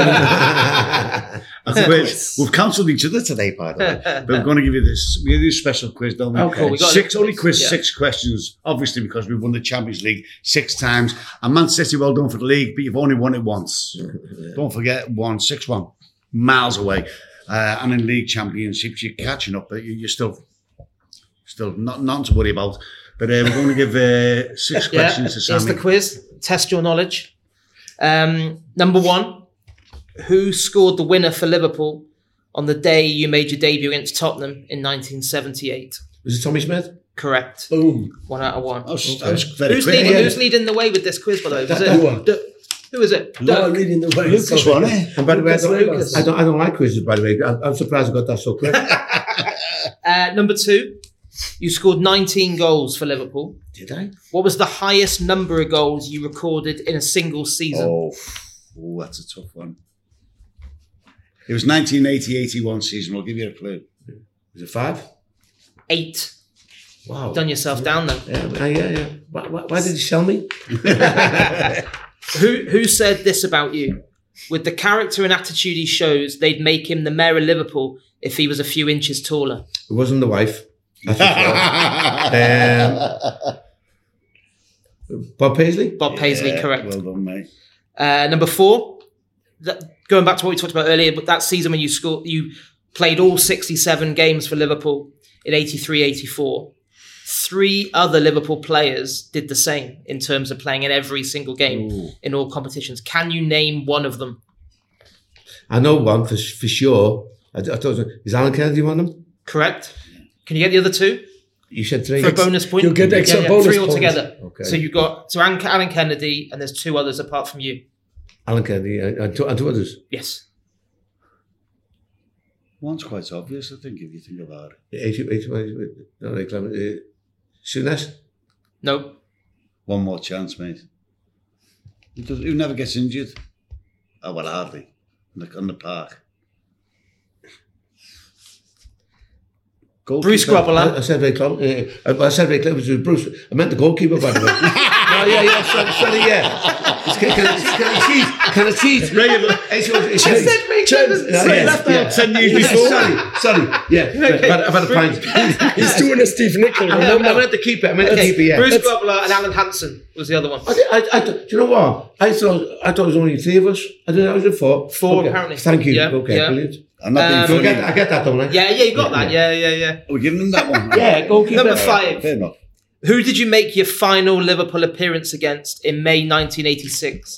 a quiz. We've counselled each other today, by the way. But we're going to give you this. We're going to do a special quiz, don't we? Okay. Cool, we got six a- only quiz, yeah. six questions. Obviously, because we've won the Champions League six times. And Man City, well done for the league, but you've only won it once. Don't forget, one six one, miles away. Uh, and in league championships, you're catching up, but you- you're still, still not nothing to worry about. But uh, we're going to give uh, six yeah, questions to here's Sammy. the quiz. Test your knowledge. Um, number one, who scored the winner for Liverpool on the day you made your debut against Tottenham in nineteen seventy-eight? Was it Tommy Smith? Correct. Boom. One out of one. That was, that was very Who's quick. leading, Yeah. who's leading the way with this quiz, by the way? Was Dua. it, D- who is it? You are Doug? leading the way. Lucas so- won it. And by the way, I Lucas don't, Lucas. I don't, I don't like quizzes. By the way, I'm, I'm surprised I got that so quick. Uh, number two, you scored nineteen goals for Liverpool. Did I? What was the highest number of goals you recorded in a single season? Oh, oh, that's a tough one. It was nineteen eighty eighty-one season. I'll give you a clue. Was it five? Eight. Wow. Done yourself down then. Yeah, yeah, yeah. Why, why, why did you sell me? Who who said this about you? With the character and attitude he shows, they'd make him the mayor of Liverpool if he was a few inches taller. It wasn't the wife. That's for sure. um, Bob Paisley? Bob Paisley, Yeah, correct. Well done, mate. Uh, number four, that, going back to what we talked about earlier, but that season when you scored, you played all sixty-seven games for Liverpool in eighty-three eighty-four. Three other Liverpool players did the same in terms of playing in every single game Ooh. in all competitions. Can you name one of them? I know one for, for sure. I, I thought, is Alan Kennedy one of them? Correct. Can you get the other two? You said three. For a bonus point? You'll get extra bonus Three points. altogether. Okay. So you've got so Alan Alan Kennedy and there's two others apart from you. Alan Kennedy and, and, two, and two others. Yes. One's quite obvious, I think, if you think about it. eighty, eighty, no, like, uh, Souness? No. One more chance, mate. Who, does, who never gets injured? Oh, well, hardly. On the, on the park. Goalkeeper. Bruce I, Grobbelaar. I said very close. Uh, I said very close. It was Bruce. I meant the goalkeeper, by the way. Oh, yeah, yeah, sorry, sorry, yeah. It's, can, can, I, can I cheat? Can I cheat? Regular. It's, it's, I it's, said make Chance. sense. yeah, Say yeah, left yeah. out. Ten years Yeah, before. sorry, sorry. Yeah, Okay. I've, had, I've had a pint. He's doing a Steve Nicol. I, I remember? meant to keep it. I meant to Okay. keep it, yeah. Bruce Grobbelaar and Alan Hansen was the other one. I, did- I, I, do you know what? I thought I thought it was only three of us. I didn't know it was a four. Four, Okay. apparently. Thank you. Yeah, Okay, yeah. brilliant. I'm not being Um, So I funny. get, I get that, don't I? Yeah, yeah, you got that. Yeah, yeah, yeah. We're giving them that one. Yeah, goalkeeper. Number five. Fair enough. Who did you make your final Liverpool appearance against in May nineteen eighty-six?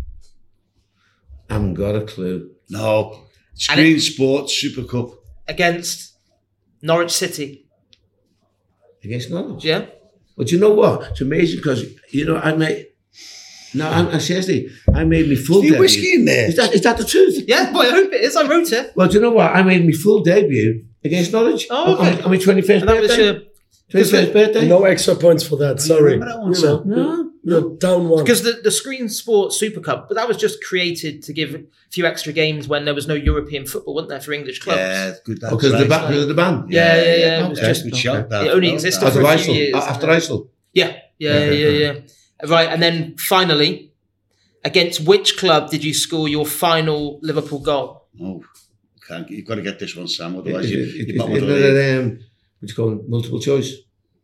I haven't got a clue. No. Screen Sports Super Cup. Against Norwich City. Against Norwich. Yeah. But you know what? It's amazing because, you know, I made... No, I'm, I'm seriously, I made me full Is there debut. whiskey in there? Is that, is that the truth? Yeah, boy, I hope it is. I wrote it. Well, do you know what? I made me full debut against Norwich. Oh, okay. On, on my twenty-first And that was birthday. your twenty-first birthday. No extra points for that. Sorry. remember that one, You know, No, You're down one. because the, the Screen Sports Super Cup, but that was just created to give a few extra games when there was no European football, wasn't there, for English clubs? Yeah, good. That's Because right. the, ba- because of the band. Yeah, yeah, yeah. It was Okay. just Good shout, that. it only Well existed done. for After a few Isel. years. After Isel. Yeah, yeah, yeah, yeah, yeah. Right, and then finally, against which club did you score your final Liverpool goal? Oh, can't, you've got to get this one, Sam. Is Otherwise, you, it- you're is not it- going is to it, um, what do you call it? Multiple choice?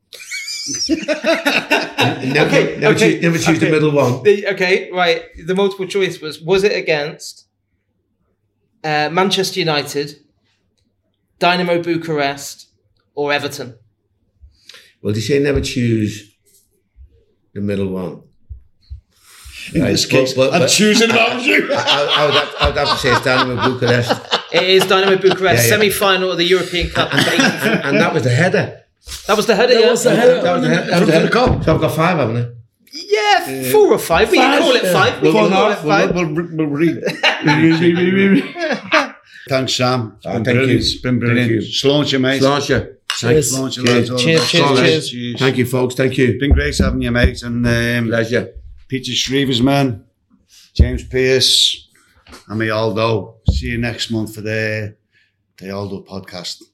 never, Okay, never, okay, choose, never choose the okay. middle one. The, okay, right. The multiple choice was: was it against uh, Manchester United, Dynamo Bucharest, or Everton? Well, they say never choose the middle one. In this case, But- but- I'm but- choosing about you. I, I, would have, I would have to say it's Dynamo Bucharest. It is Dynamo Bucharest, Yeah, yeah. semi-final of the European Cup. And, and, and that was the header. That was the header. That yeah. was the header. That was the header. That was the header. So I've got five, haven't I? Yeah, four or five. We can Five, call it yeah. five. We We'll, can call we'll, it five. we'll, we'll, we'll read. Thanks, Sam. It's Oh, been thank brilliant. you. It's been Thank brilliant. you. Slaunch you, mate. Sláinte. Cheers. Slaunch you, Cheers. lads. Cheers, cheers, Cheers. cheers. Thank you, folks. Thank you. Been great having you, mate. And um, Pleasure. Peter Shrevers, man. James Pearce. And me, Aldo. See you next month for the, the Aldo podcast.